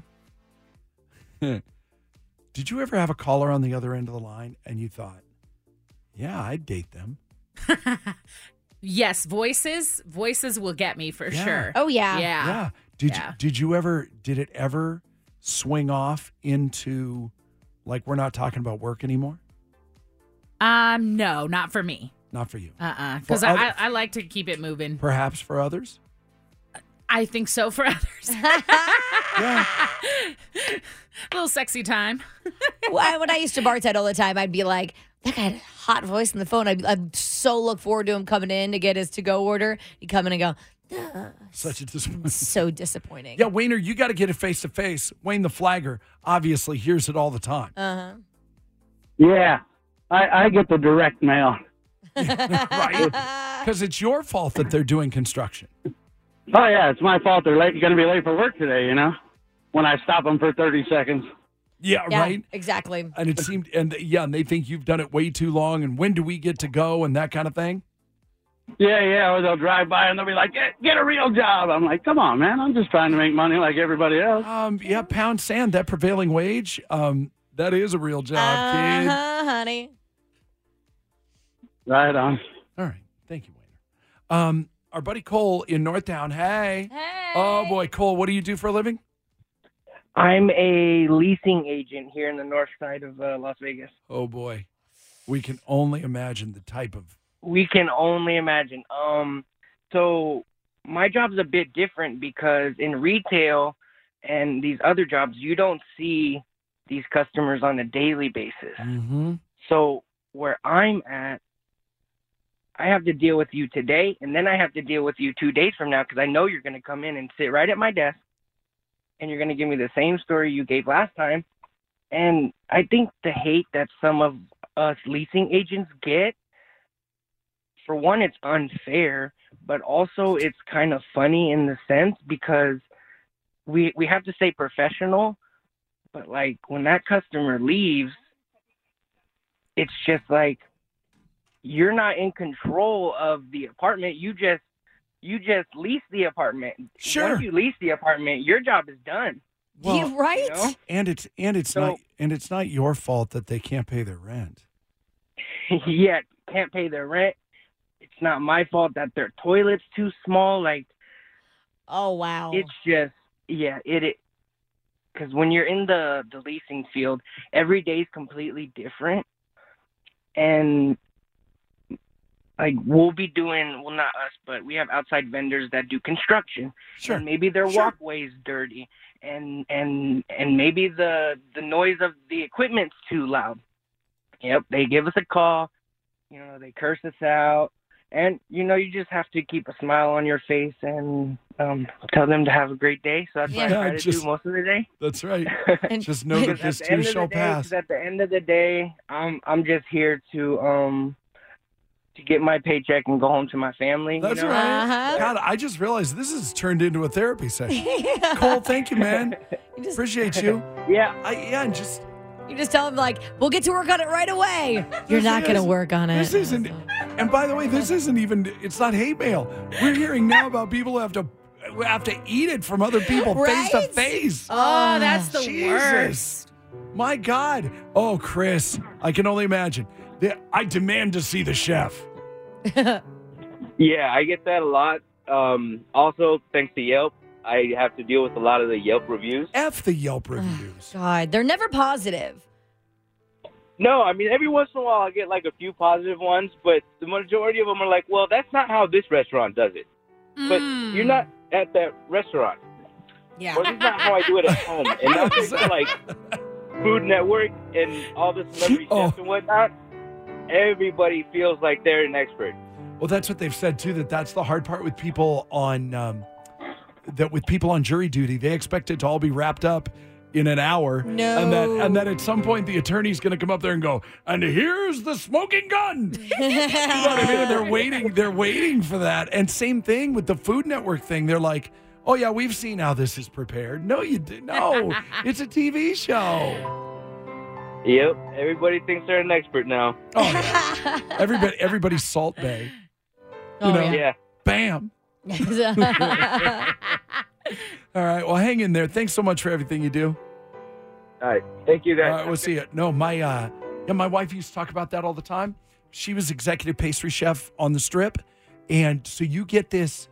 have a caller on the other end of the line and you thought, yeah, I'd date them? yes, voices will get me for sure. Oh, yeah. Yeah. Did it ever swing off into like we're not talking about work anymore? No, not for me. Not for you. Because I like to keep it moving. Perhaps for others? I think so for others. Yeah. Little sexy time. When I used to bartend all the time, I'd be like, that guy had hot voice on the phone. I so look forward to him coming in to get his to-go order. He'd come in and go, Such a disappointment. So disappointing. Yeah, Wayner, you got to get it face-to-face. Wayne the Flagger obviously hears it all the time. Uh-huh. Yeah, I get the direct mail. Right? Because it's your fault that they're doing construction. Oh, yeah, it's my fault. They're going to be late for work today, when I stop them for 30 seconds. Yeah, right? Exactly. And it seemed, and they think you've done it way too long, and when do we get to go, and that kind of thing? Yeah, or they'll drive by and they'll be like, get a real job. I'm like, come on, man, I'm just trying to make money like everybody else. Yeah, pound sand, that prevailing wage, that is a real job, kid. Honey. Right on. All right. Thank you, Wayner. Our buddy Cole in Northtown. Hey. Oh, boy. Cole, what do you do for a living? I'm a leasing agent here in the north side of Las Vegas. Oh, boy. We can only imagine the type of... We can only imagine. So my job's a bit different because in retail and these other jobs, you don't see these customers on a daily basis. Mm-hmm. So where I'm at, I have to deal with you today, and then I have to deal with you 2 days from now because I know you're going to come in and sit right at my desk, and you're going to give me the same story you gave last time. And I think the hate that some of us leasing agents get, for one, it's unfair, but also it's kind of funny in the sense because we have to stay professional, but like when that customer leaves, it's just like you're not in control of the apartment. You just lease the apartment. Sure. Once you lease the apartment, your job is done. Well, yeah, right? And it's not your fault that they can't pay their rent. Yeah, can't pay their rent. It's not my fault that their toilet's too small. Like, oh wow, it's just it. Because when you're in the leasing field, every day is completely different, and like we'll be doing, well, not us, but we have outside vendors that do construction. Sure. And maybe their walkway's dirty, and maybe the noise of the equipment's too loud. Yep, they give us a call. They curse us out. And, you just have to keep a smile on your face and tell them to have a great day. So that's what I try to do most of the day. That's right. Just know that this too shall pass. At the end of the day, I'm just here to get my paycheck and go home to my family. That's right. Uh-huh. God, I just realized this has turned into a therapy session. Cole, thank you, man. Appreciate you. Yeah. You just tell them, like, we'll get to work on it right away. You're not going to work on it. This isn't, and by the way, this isn't even, it's not hate mail. We're hearing now about people who have to eat it from other people face to face. Oh, that's the Jesus. worst. My God. Oh, Chris, I can only imagine. I demand to see the chef. Yeah, I get that a lot. Also, thanks to Yelp, I have to deal with a lot of the Yelp reviews. F the Yelp reviews. God, they're never positive. No, I mean, every once in a while I get like a few positive ones, but the majority of them are like, well, that's not how this restaurant does it. But you're not at that restaurant. Yeah. Or this is not how I do it at home. And now there's like Food Network and all the celebrity chefs and whatnot. Everybody feels like they're an expert. Well, that's what they've said, too, that's the hard part with people on with people on jury duty. They expect it to all be wrapped up in an hour. No. And that at some point the attorney's going to come up there and go, and here's the smoking gun. You know what I mean? They're waiting for that. And same thing with the Food Network thing. They're like, oh, yeah, we've seen how this is prepared. No, you didn't. No, it's a TV show. Yep. Everybody thinks they're an expert now. Oh, yeah. Everybody's Salt Bay. Yeah. Bam. All right. Well, hang in there. Thanks so much for everything you do. All right. Thank you, guys. All right. We'll see you. No, my wife used to talk about that all the time. She was executive pastry chef on the Strip. And so you get this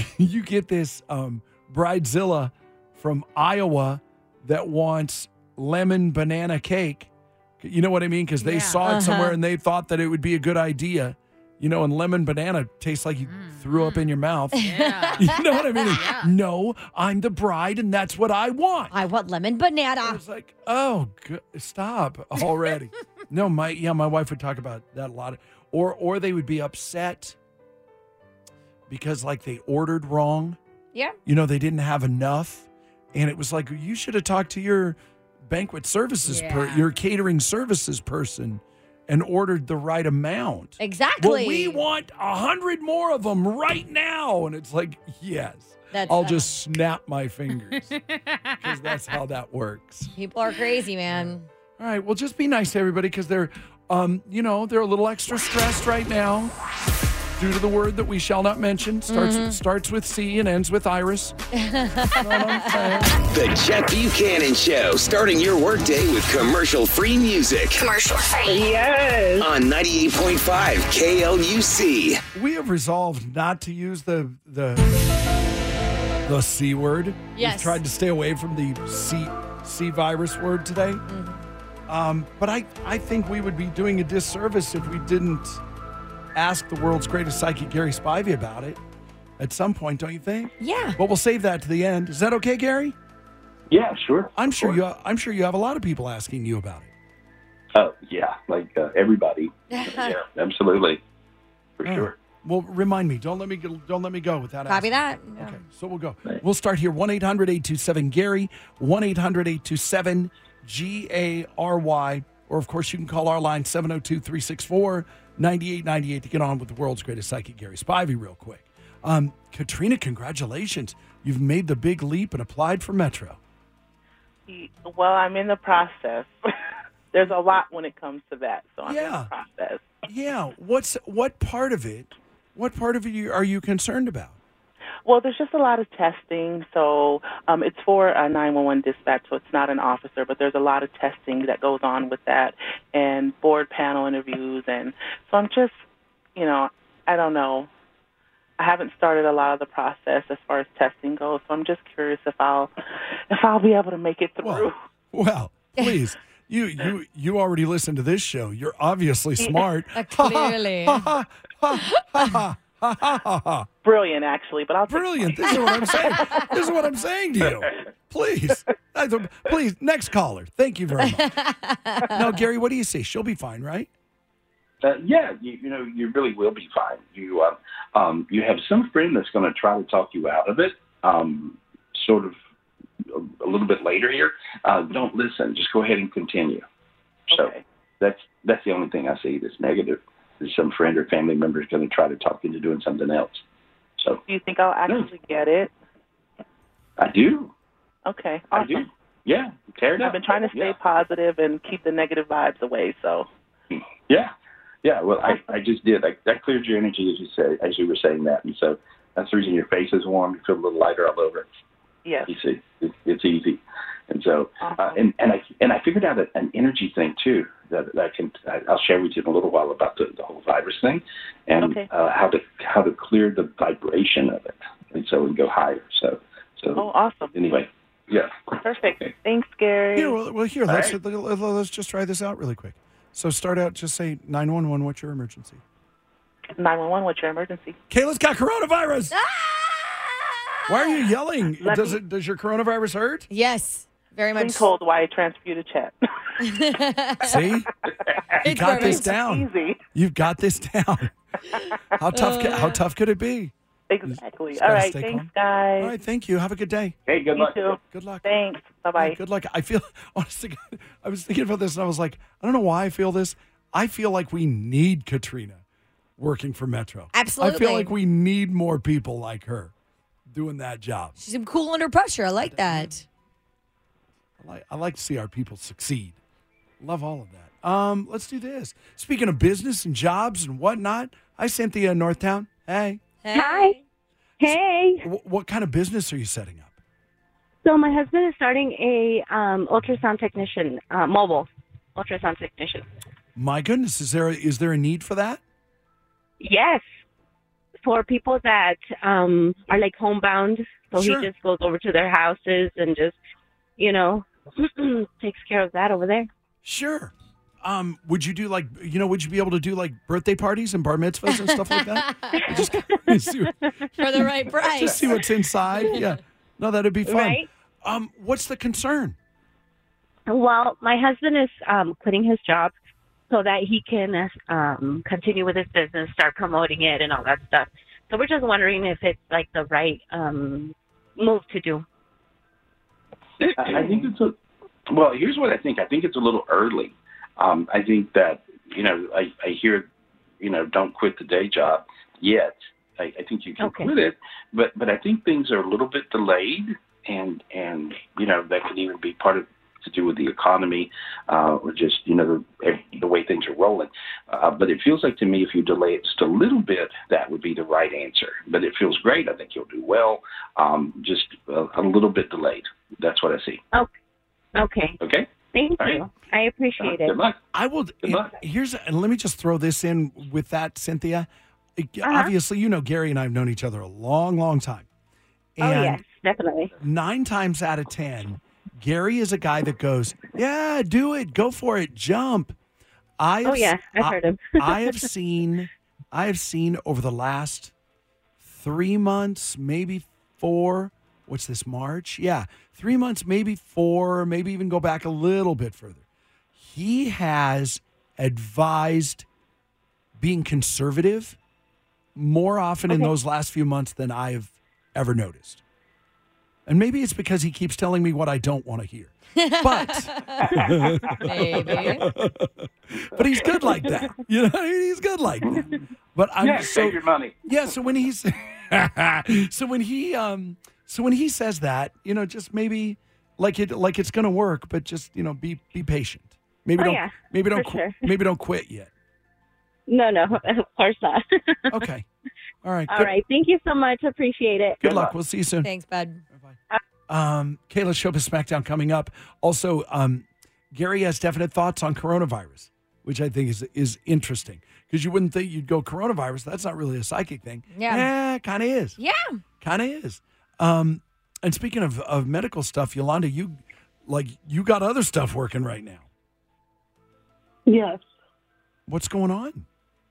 bridezilla from Iowa that wants lemon banana cake. You know what I mean? Because they saw it somewhere and they thought that it would be a good idea. And lemon banana tastes like you threw up in your mouth. Yeah. You know what I mean? Yeah. No, I'm the bride, and that's what I want. I want lemon banana. I was like, oh, stop already. No, my wife would talk about that a lot. Or they would be upset because like they ordered wrong. Yeah. They didn't have enough. And it was like, you should have talked to your banquet services, your catering services person and ordered the right amount. Exactly. Well, we want 100 more of them right now. And it's like, yes. I'll just snap my fingers because that's how that works. People are crazy, man. All right. Well, just be nice to everybody because they're, they're a little extra stressed right now due to the word that we shall not mention. Starts with C and ends with Iris. The Chet Buchanan Show, starting your workday with commercial-free music. Commercial-free. Yes. On 98.5 KLUC. We have resolved not to use the C word. Yes. We've tried to stay away from the C virus word today. But I think we would be doing a disservice if we didn't ask the world's greatest psychic, Gary Spivey, about it at some point, don't you think? Yeah. But we'll save that to the end. Is that okay, Gary? Yeah, sure. I'm sure you have a lot of people asking you about it. Oh, yeah, like everybody. Yeah, absolutely. For sure. Well, remind me. Don't let me go without asking. Copy that. Okay, so we'll go. We'll start here. 1-800-827-GARY, 1-800-827-GARY. Or, of course, you can call our line, 702-364-9898 to get on with the world's greatest psychic, Gary Spivey, real quick. Katrina, congratulations. You've made the big leap and applied for Metro. Well, I'm in the process. There's a lot when it comes to that, so I'm in the process. Yeah. What part of it are you concerned about? Well, there's just a lot of testing. So it's for a 911 dispatch, so it's not an officer, but there's a lot of testing that goes on with that and board panel interviews. And so I'm just, I don't know. I haven't started a lot of the process as far as testing goes, so I'm just curious if I'll be able to make it through. Well, please. You already listened to this show. You're obviously smart. Clearly. Brilliant, actually, but I'll brilliant. This is what I'm saying. This is what I'm saying to you. Please, next caller. Thank you very much. Now, Gary, what do you say? She'll be fine, right? Yeah, you really will be fine. You have some friend that's going to try to talk you out of it. Sort of a little bit later here. Don't listen. Just go ahead and continue. Okay. So that's the only thing I see that's negative. Is some friend or family member is going to try to talk into doing something else. So do you think I'll actually get it? I do. Okay. Awesome. I do. Yeah. Tear it up. I've been trying to stay positive and keep the negative vibes away. So. Yeah. Yeah. Well, I just did. That cleared your energy as you were saying that, and so that's the reason your face is warm. You feel a little lighter all over. Yes. You see, it's easy, and so and I figured out an energy thing too that I'll share with you in a little while about the whole virus thing and how to clear the vibration of it, and so we can go higher. So awesome. Anyway, yeah. Perfect. Okay. Thanks, Gary. Here, let's just try this out really quick. So start out, just say 911. What's your emergency? 911. What's your emergency? Kayla's got coronavirus. Why are you yelling? Does your coronavirus hurt? Yes, very much. I'm told why I transputed Chet. See, you got this down. Easy. You've got this down. How tough could it be? Exactly. All right. Thanks, guys. All right. Thank you. Have a good day. Hey, good luck. You too. Good luck. Thanks. Bye-bye. Good luck. I feel, honestly, I was thinking about this and I was like, I don't know why I feel this. I feel like we need Katrina working for Metro. Absolutely. I feel like we need more people like her doing that job. She's cool under pressure. I like that. I like to see our people succeed. Love all of that. Let's do this. Speaking of business and jobs and whatnot, hi, Cynthia in Northtown. Hey. Hi. Hey. What kind of business are you setting up? So my husband is starting a ultrasound technician, mobile ultrasound technician. My goodness, is there a need for that? Yes. For people that are like homebound, so Sure. he just goes over to their houses and just, takes care of that over there. Sure. Would you do would you be able to do like birthday parties and bar mitzvahs and stuff like that? For the right price. Just see what's inside. Yeah. No, that'd be fun. Right. What's the concern? Well, my husband is quitting his job, so that he can continue with his business, start promoting it, and all that stuff. So we're just wondering if it's like the right move to do. I think well, here's what I think. I think it's a little early. I think that, I hear, don't quit the day job yet. I think you can quit it, but I think things are a little bit delayed, and that could even be part of to do with the economy or just, the way things are rolling. But it feels like to me if you delay it just a little bit, that would be the right answer. But it feels great. I think you'll do well, just a little bit delayed. That's what I see. Okay. Okay? Thank All you. right. I appreciate it. Good luck. I will. And let me just throw this in with that, Cynthia. Obviously, Gary and I have known each other a long, long time. And yes, definitely. 9 times out of 10, Gary is a guy that goes, yeah, do it, go for it, jump. I've heard him. I have seen over the last 3 months, maybe 4. What's this, March? Yeah, 3 months, maybe 4, maybe even go back a little bit further. He has advised being conservative more often in those last few months than I've ever noticed. And maybe it's because he keeps telling me what I don't want to hear. But maybe. But he's good like that. He's good like that. But save your money. Yeah, so when he's so when he says that, just maybe like it's going to work, but just, be patient. Maybe don't quit yet. No, of course not. Okay. All right. All right. Thank you so much. Appreciate it. Good luck. We'll see you soon. Thanks, bud. Kayla Showbiz SmackDown coming up. Also, Gary has definite thoughts on coronavirus, which I think is interesting because you wouldn't think you'd go coronavirus. That's not really a psychic thing. Yeah. Kind of is. Yeah. Kind of is. And speaking of medical stuff, Yolanda, you got other stuff working right now. Yes. What's going on?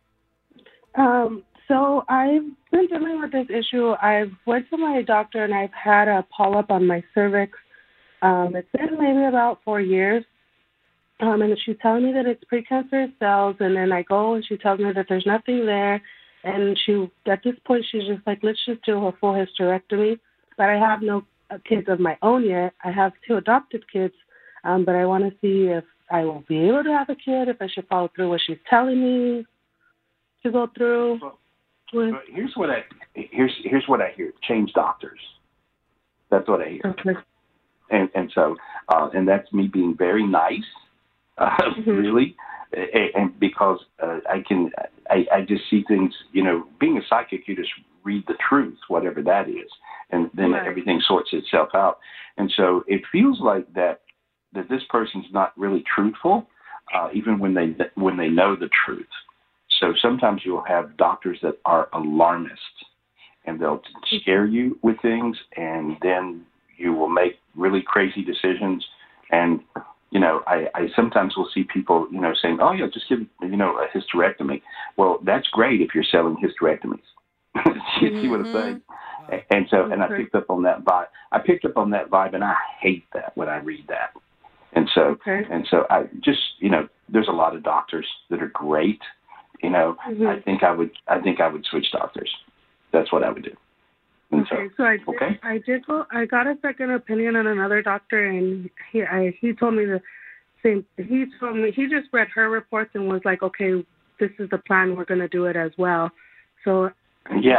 So I've been dealing with this issue. I've went to my doctor and I've had a polyp on my cervix. It's been maybe about 4 years. And she's telling me that it's precancerous cells. And then I go and she tells me that there's nothing there. And at this point, she's just like, let's just do a full hysterectomy. But I have no kids of my own yet. I have 2 adopted kids. But I want to see if I will be able to have a kid, if I should follow through what she's telling me to go through. But here's what I hear. Change doctors. That's what I hear. Okay. And so that's me being very nice, really, and because I just see things. Being a psychic, you just read the truth, whatever that is, and then everything sorts itself out. And so it feels like that this person's not really truthful, even when they know the truth. So sometimes you'll have doctors that are alarmists, and they'll scare you with things, and then you will make really crazy decisions. And, I sometimes will see people, saying, oh, yeah, just give, a hysterectomy. Well, that's great if you're selling hysterectomies. You see what I'm saying? And so, and I picked up on that vibe. And I hate that when I read that. And so, I just, there's a lot of doctors that are great. I think I would switch doctors. That's what I would do. And I got a second opinion on another doctor, and he told me the same. He just read her reports and was like, okay, this is the plan. We're going to do it as well. So he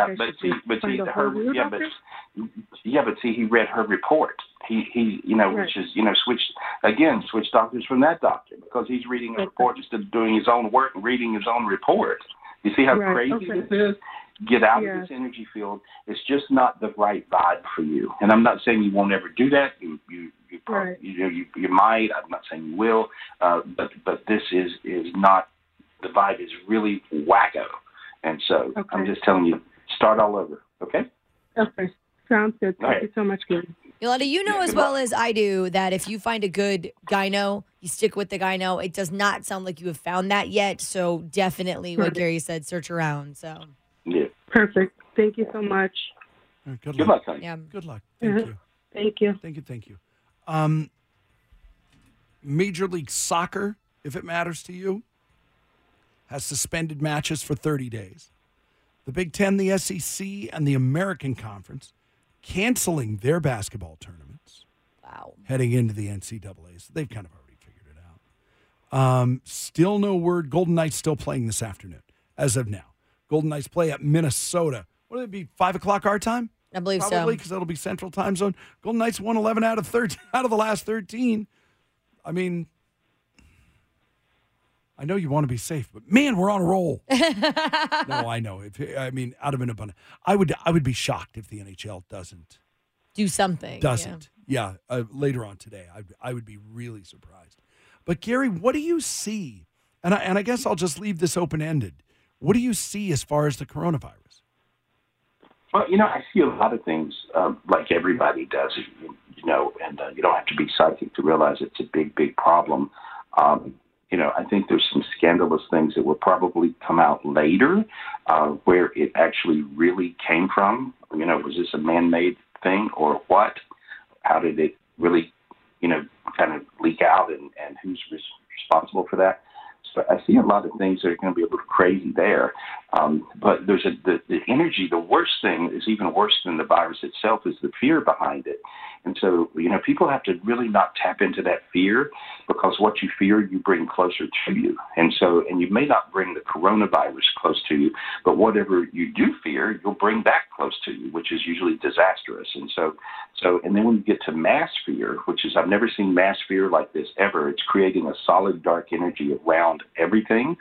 read her report. Which is, switch doctors from that doctor because he's reading a report instead of doing his own work and reading his own report. You see how crazy this is? Get out of this energy field. It's just not the right vibe for you. And I'm not saying you won't ever do that. You might. I'm not saying you will. But this is not. The vibe is really wacko. And so I'm just telling you, start all over. Okay. Okay. Sounds good. Thank you so much, Gary. Yolanda, as well as I do that if you find a good gyno, you stick with the gyno. It does not sound like you have found that yet. So definitely what Gary said, search around. So yeah. Perfect. Thank you so much. Good luck. Yeah. Good luck. Thank you. Thank you. Major League Soccer, if it matters to you. has suspended matches for 30 days. The Big Ten, the SEC, and the American Conference canceling their basketball tournaments. Wow. Heading into the NCAA. So they've kind of already figured it out. Still no word. Golden Knights still playing this afternoon as of now. Golden Knights play at Minnesota. What would it be, 5 o'clock our time? I believe so. Probably, because that'll be Central Time Zone. Golden Knights won 11 out of the last 13. I mean, I know you want to be safe, but man, we're on a roll. No, I know. Out of an abundance. I would be shocked if the NHL doesn't do something. Yeah. Later on today, I would be really surprised. But Gary, what do you see? And I guess I'll just leave this open ended. What do you see as far as the coronavirus? Well, I see a lot of things like everybody does, and you don't have to be psychic to realize it's a big, big problem. I think there's some scandalous things that will probably come out later where it actually really came from. Was this a man-made thing or what? How did it really, kind of leak out and who's responsible for that? So I see a lot of things that are going to be a little crazy there. But there's the energy. The worst thing is even worse than the virus itself is the fear behind it. And so, people have to really not tap into that fear, because what you fear, you bring closer to you. And you may not bring the coronavirus close to you, but whatever you do fear, you'll bring back close to you, which is usually disastrous. And and then when you get to mass fear, which is, I've never seen mass fear like this ever. It's creating a solid dark energy around everything.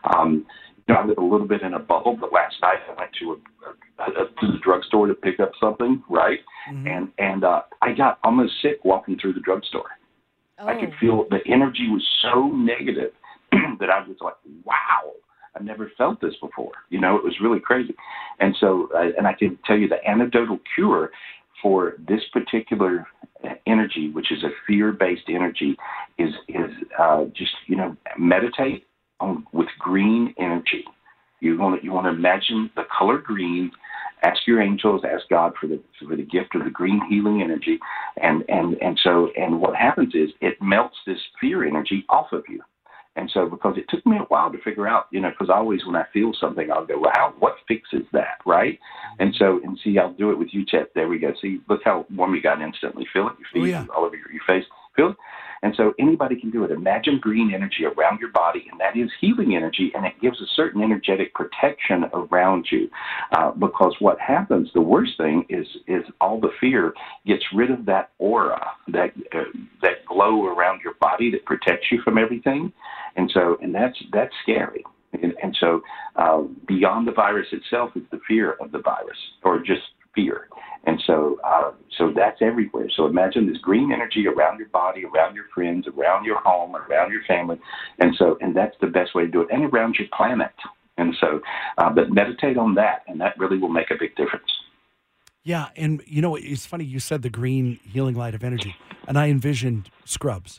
I live a little bit in a bubble, but last night I went to the drugstore to pick up something, right? Mm-hmm. And I got almost sick walking through the drugstore. Oh. I could feel the energy was so negative that I was like, wow, I've never felt this before. It was really crazy. And so, and I can tell you the antidotal cure for this particular energy, which is a fear-based energy, is just, meditate with green energy. You want to imagine the color green. Ask your angels, ask God for the gift of the green healing energy, and what happens is it melts this fear energy off of you. And so, because it took me a while to figure out, because I always, when I feel something, I'll go, well, what fixes that, right? And see, I'll do it with you, Chet. There we go. See, look how warm you got instantly. Feel it, your feet, all over your face. Feel it. And so anybody can do it. Imagine green energy around your body, and that is healing energy, and it gives a certain energetic protection around you. Because what happens, the worst thing is all the fear gets rid of that aura, that glow around your body that protects you from everything. And that's scary. And so beyond the virus itself is the fear of the virus, or just fear. And so that's everywhere. So imagine this green energy around your body, around your friends, around your home, around your family. And that's the best way to do it, and around your planet. And so, but meditate on that, and that really will make a big difference. Yeah. And it's funny, you said the green healing light of energy, and I envisioned Scrubs.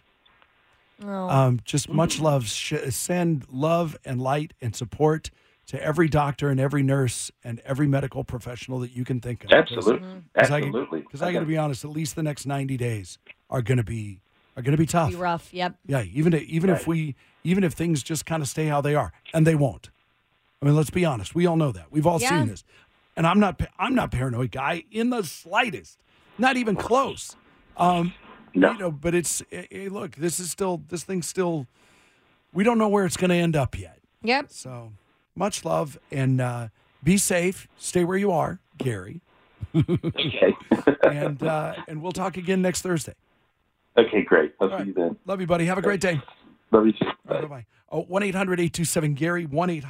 Oh. Just much love. Send love and light and support to every doctor and every nurse and every medical professional that you can think of. Absolutely. Absolutely. Because I got to be honest, at least the next 90 days are going to be tough. Be rough. Yep. Yeah. Even if things just kind of stay how they are, and they won't. I mean, let's be honest. We all know that. We've all seen this. And I'm not paranoid guy in the slightest. Not even close. No. But look, this thing's still, we don't know where it's going to end up yet. Yep. So much love, and be safe. Stay where you are, Gary. Okay. and we'll talk again next Thursday. Okay, great. I'll see you then. Love you, buddy. Have a great day. Love you too. Bye-bye. 1-800-827-GARY,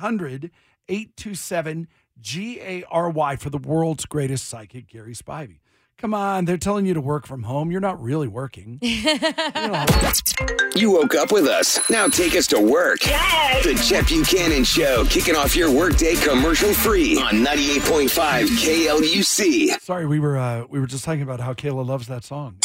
1-800-827-GARY for the world's greatest psychic, Gary Spivey. Come on, they're telling you to work from home. You're not really working. You woke up with us. Now take us to work. Yes. The Chet Buchanan Show, kicking off your workday commercial-free on 98.5 KLUC. Sorry, we were just talking about how Kayla loves that song.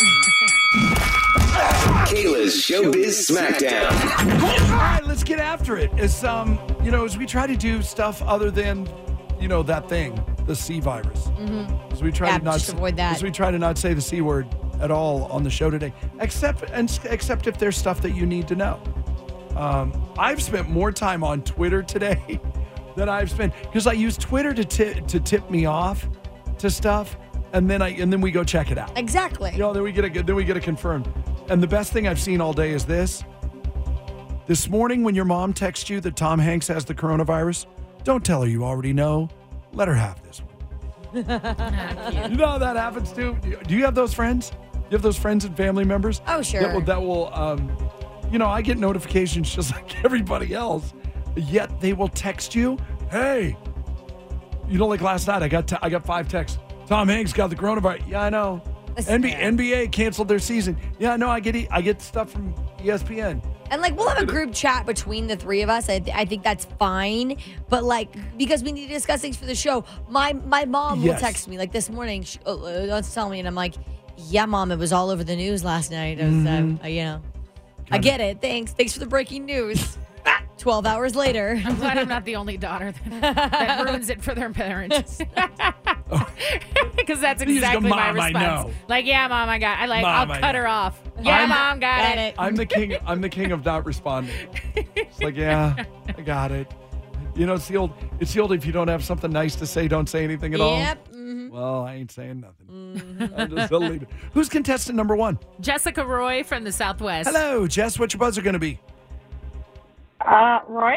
Kayla's Showbiz Smackdown. All right, let's get after it. As we try to do stuff other than, that thing, the C virus. Mm-hmm. As we try to not avoid that. As we try to not say the C word at all on the show today, except if there's stuff that you need to know. I've spent more time on Twitter today than I've spent because I use Twitter to tip me off to stuff, and then we go check it out. Exactly. Then we get it confirmed. And the best thing I've seen all day is this. This morning, when your mom texts you that Tom Hanks has the coronavirus, don't tell her you already know. Let her have this one. You know how that happens too? Do you have those friends? You have those friends and family members? Oh, sure. That will I get notifications just like everybody else, yet they will text you, hey, like last night, I got 5 texts. Tom Hanks got the coronavirus. Yeah, I know. NBA canceled their season. Yeah, I know. I get stuff from ESPN. And we'll have a group chat between the three of us. I think that's fine. But because we need to discuss things for the show, my mom will text me. This morning, let's tell me, and I'm like, yeah, Mom, it was all over the news last night. It was, I get it. Thanks for the breaking news. 12 hours later. I'm glad I'm not the only daughter that ruins it for their parents. Because that's exactly my response. Yeah, Mom, I got it. I'll cut her off. Yeah, Mom, got it. I'm the king of not responding. It's yeah, I got it. It's the old if you don't have something nice to say, don't say anything at all. Yep. Mm-hmm. Well, I ain't saying nothing. Mm-hmm. I'm just leave it. Who's contestant number 1? Jessica Roy from the Southwest. Hello, Jess. What's your buzzer going to be? Roy?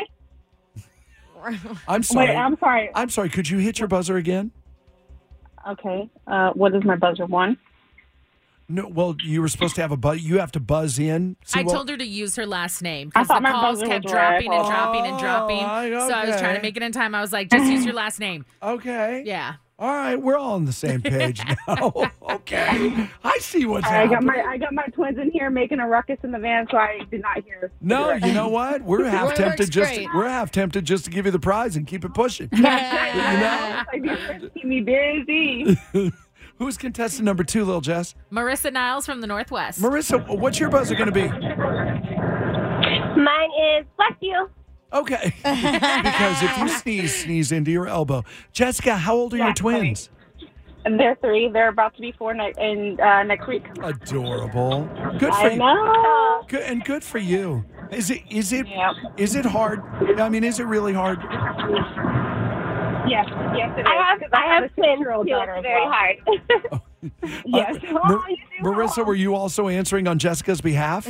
I'm sorry. Wait, I'm sorry. I'm sorry. Could you hit your buzzer again? Okay. What is my buzzer? 1? No. Well, you were supposed to have a buzz. You have to buzz in. I told her to use her last name because the calls kept dropping and dropping and dropping. Okay. So I was trying to make it in time. I was like, just use your last name. Okay. Yeah. All right, we're all on the same page now. Okay, I see what's happening. I got my twins in here making a ruckus in the van, so I did not hear. No, you know what? We're half tempted just to give you the prize and keep it pushing. Keep me busy. Who's contestant number 2, little Jess? Marissa Niles from the Northwest. Marissa, what's your buzzer going to be? Mine is bless you. Okay. Because if you sneeze into your elbow. Jessica, how old are your twins? They're 3. They're about to be 4 next week. Adorable. Good for you. I know. Good for you. Is it hard? I mean, is it really hard? Yes, it is. I have twins too. It's very hard. Yes. Marissa, were you also answering on Jessica's behalf?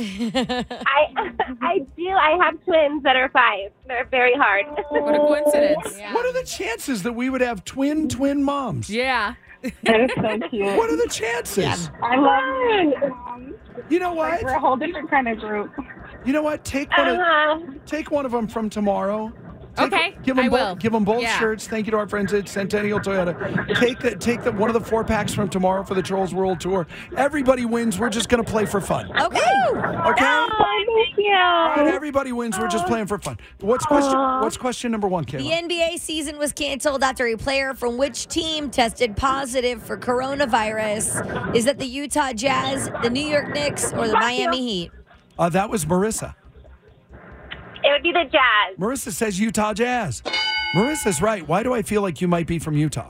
I do. I have twins that are 5. They're very hard. What a coincidence. Yeah. What are the chances that we would have twin moms? Yeah. That is so cute. What are the chances? Yeah. I love moms. You know what? We're a whole different kind of group. You know what? Take one of them from tomorrow. Give them both shirts. Thank you to our friends at Centennial Toyota. Take one of the 4-packs from tomorrow for the Trolls World Tour. Everybody wins. We're just going to play for fun. Okay. Oh, thank you. All right, everybody wins. We're just playing for fun. What's question number 1, Kayla? The NBA season was canceled after a player from which team tested positive for coronavirus? Is that the Utah Jazz, the New York Knicks, or the Miami Heat? That was Marissa. It would be the Jazz. Marissa says Utah Jazz. Marissa's right. Why do I feel like you might be from Utah?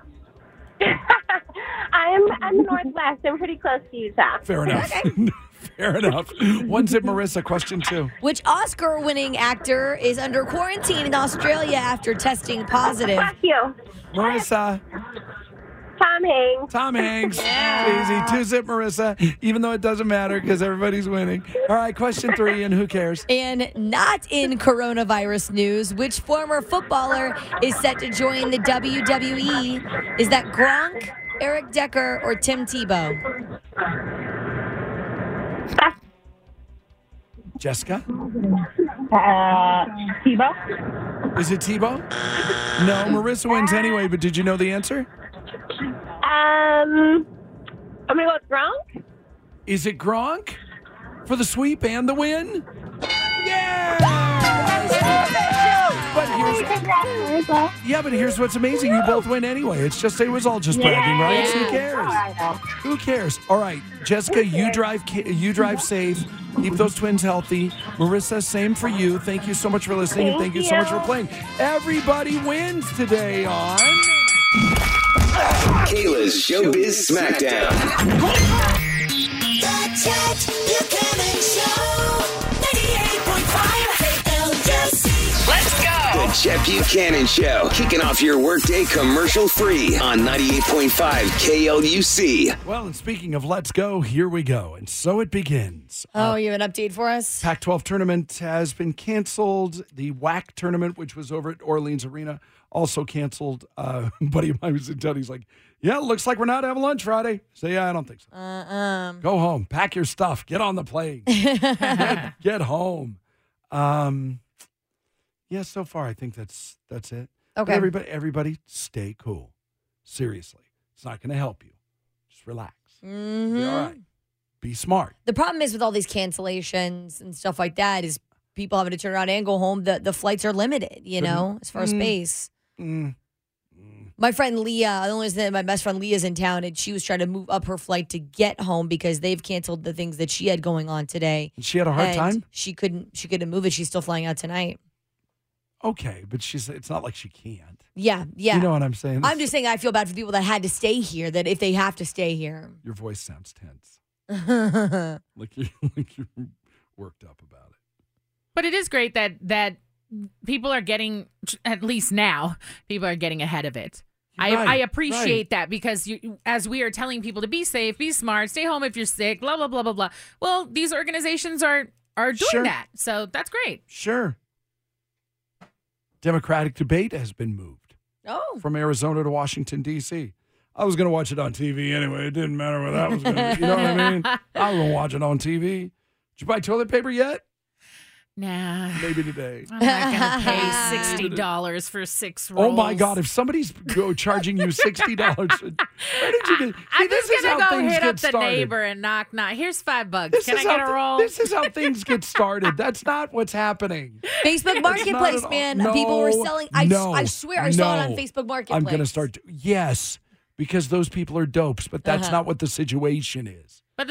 I'm the Northwest. I'm pretty close to Utah. Fair enough. Fair enough. 1-0 Marissa. Question 2. Which Oscar-winning actor is under quarantine in Australia after testing positive? Fuck you. Marissa. Tom Hanks. Yeah. It's easy. 2-0 Marissa, even though it doesn't matter because everybody's winning. All right, question 3, and who cares? And not in coronavirus news, which former footballer is set to join the WWE? Is that Gronk, Eric Decker, or Tim Tebow? Jessica? Tebow. Is it Tebow? No, Marissa wins anyway, but did you know the answer? I'm going to go with Gronk. Is it Gronk for the sweep and the win? Yeah! But here's what's amazing. You both win anyway. It was all just bragging, right? Yeah. Who cares? Who cares? All right, Jessica, you drive safe. Keep those twins healthy. Marissa, same for you. Thank you so much for listening, and thank you so much for playing. Everybody wins today on Kayla's Showbiz Smackdown. The Chet Buchanan Show, 98.5. Chet Buchanan Show, kicking off your workday commercial-free on 98.5 KLUC. Well, and speaking of let's go, here we go. And so it begins. Oh, you have an update for us? Pac-12 tournament has been canceled. The WAC tournament, which was over at Orleans Arena, also canceled. A buddy of mine was in town. He's like, yeah, looks like we're not having lunch Friday. So, yeah, I don't think so. Go home. Pack your stuff. Get on the plane. Get home. Yeah, so far, I think that's it. Okay. But everybody stay cool. Seriously. It's not going to help you. Just relax. Mm-hmm. Be all right. Be smart. The problem is with all these cancellations and stuff like that is people having to turn around and go home. The flights are limited, as far as space. My friend Leah, the only reason my best friend Leah's in town, and she was trying to move up her flight to get home because they've canceled the things that she had going on today. And she had a hard time? She couldn't move it. She's still flying out tonight. Okay, but it's not like she can't. Yeah. You know what I'm saying? I'm just saying I feel bad for people that had to stay here, that if they have to stay here. Your voice sounds tense. like you're worked up about it. But it is great that people are getting, at least now, people are getting ahead of it. I appreciate that because as we are telling people to be safe, be smart, stay home if you're sick, blah, blah, blah, blah, blah. Well, these organizations are doing that. So that's great. Sure. Democratic debate has been moved. Oh. From Arizona to Washington, D.C. I was going to watch it on TV anyway. It didn't matter where that was going to be. You know what I mean? I was going to watch it on TV. Did you buy toilet paper yet? Nah. Maybe today. I'm not going to pay $60 for 6 rolls. Oh, my God. If somebody's charging you $60, where did you get? I'm just going to go hit up the neighbor and knock. Here's $5. Can I get a roll? This is how things get started. That's not what's happening. Facebook Marketplace, man. People were selling. I swear I saw it on Facebook Marketplace. I'm going to start. Yes, because those people are dopes, but that's not what the situation is. But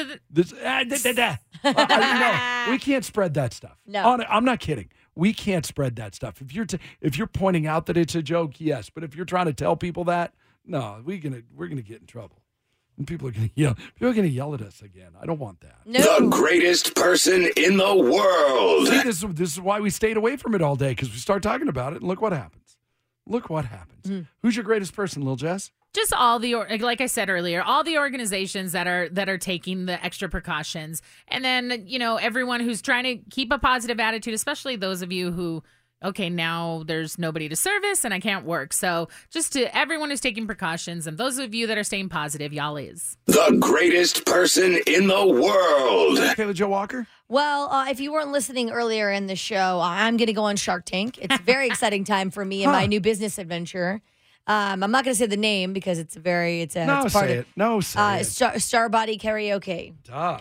we can't spread that stuff. No, I'm not kidding. We can't spread that stuff. If you're pointing out that it's a joke, yes. But if you're trying to tell people that, no, we're gonna get in trouble. And people are gonna yell. People are gonna yell at us again. I don't want that. No. The greatest person in the world. See, this is why we stayed away from it all day, because we start talking about it, and look what happens. Look what happens. Who's your greatest person, Lil Jess? Just all like I said earlier, all the organizations that are taking the extra precautions. And then, everyone who's trying to keep a positive attitude, especially those of you who, okay, now there's nobody to service and I can't work. So just to everyone who's taking precautions and those of you that are staying positive, y'all is. The greatest person in the world. Kayla Jo Walker? Well, if you weren't listening earlier in the show, I'm going to go on Shark Tank. It's a very exciting time for me and my new business adventure. I'm not going to say the name because it's part of Starbody Karaoke. Duh.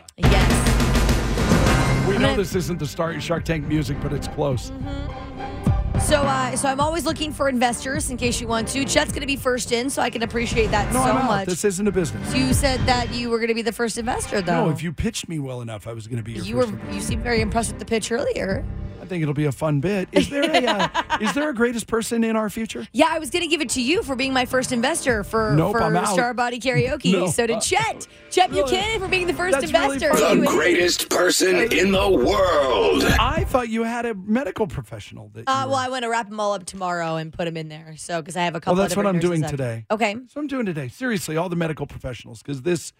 Yes. We know this isn't the Shark Tank music, but it's close. So I'm always looking for investors in case you want to. Chet's going to be first in, so I can appreciate that much. This isn't a business. You said that you were going to be the first investor, though. No, if you pitched me well enough, I was going to be your first investor. You seemed very impressed with the pitch earlier. I think it'll be a fun bit. Is there a greatest person in our future? Yeah, I was going to give it to you for being my first investor for Starbody Karaoke. No. So did Chet. Chet Buchanan for being the first investor. Really the greatest person in the world. I thought you had a medical professional. Well, I want to wrap them all up tomorrow and put them in there. So because I have a couple. Well, that's what I'm doing today. Okay. So I'm doing today. Seriously, all the medical professionals, because this,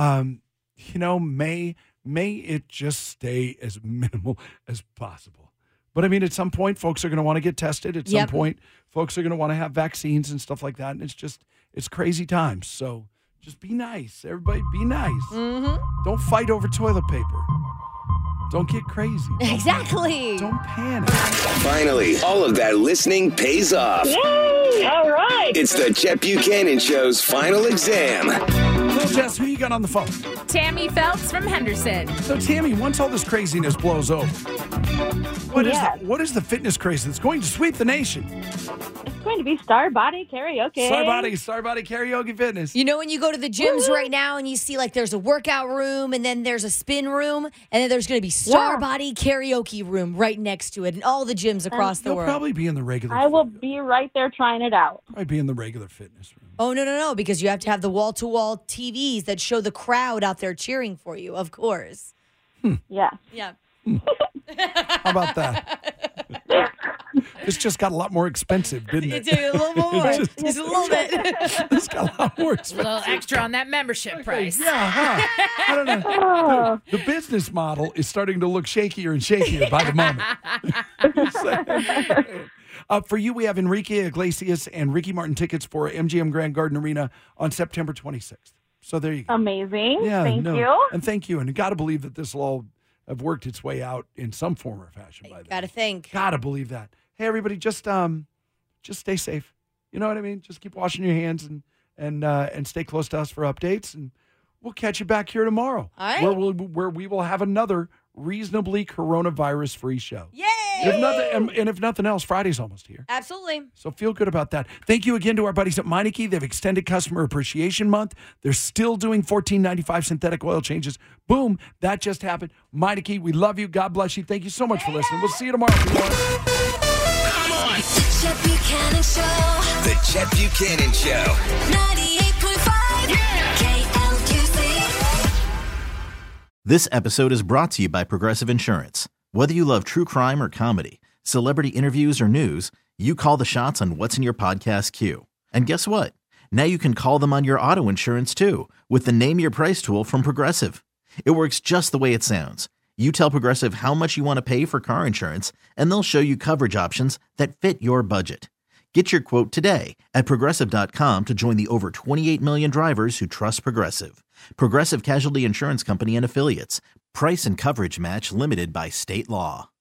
may it just stay as minimal as possible. But I mean, at some point, folks are going to want to get tested. At some point, folks are going to want to have vaccines and stuff like that. And it's crazy times. So just be nice. Everybody be nice. Mm-hmm. Don't fight over toilet paper. Don't get crazy. Exactly. Don't panic. Finally, all of that listening pays off. Yay! All right. It's the Chet Buchanan Show's final exam. Little Jess, who you got on the phone? Tammy Phelps from Henderson. So, Tammy, once all this craziness blows over, what is the fitness craze that's going to sweep the nation? It's going to be Starbody Karaoke. Starbody Karaoke Fitness. You know when you go to the gyms right now and you see like there's a workout room and then there's a spin room and then there's going to be Starbody Karaoke room right next to it and all the gyms across the world. You'll probably be in the regular. I will be right there trying it out. I'd be in the regular fitness room. Oh, no, because you have to have the wall-to-wall TVs that show the crowd out there cheering for you, of course. Yeah. Yeah. How about that? This just got a lot more expensive, didn't it? It's a little more. Just a little bit. It's got a lot more A expensive. little extra on that membership price. Yeah, huh? I don't know. The business model is starting to look shakier and shakier by the moment. For you, we have Enrique Iglesias and Ricky Martin tickets for MGM Grand Garden Arena on September 26th. So there you go. Amazing. Yeah, Thank no. you. And thank you. And you got to believe that this will all have worked its way out in some form or fashion by then. Got to think. Got to believe that. Hey, everybody, just stay safe. You know what I mean? Just keep washing your hands and stay close to us for updates. And we'll catch you back here tomorrow. All right. Where we will have another reasonably coronavirus-free show. Yay! If nothing else, Friday's almost here. Absolutely. So feel good about that. Thank you again to our buddies at Meineke. They've extended Customer Appreciation Month. They're still doing $14.95 synthetic oil changes. Boom, that just happened. Meineke, we love you. God bless you. Thank you so much for listening. We'll see you tomorrow, everyone. Come on. Chet Buchanan Show. The Chet Buchanan Show. 98.5 KLUC. This episode is brought to you by Progressive Insurance. Whether you love true crime or comedy, celebrity interviews or news, you call the shots on what's in your podcast queue. And guess what? Now you can call them on your auto insurance too with the Name Your Price tool from Progressive. It works just the way it sounds. You tell Progressive how much you want to pay for car insurance, and they'll show you coverage options that fit your budget. Get your quote today at Progressive.com to join the over 28 million drivers who trust Progressive. Progressive Casualty Insurance Company and Affiliates. Price and coverage match limited by state law.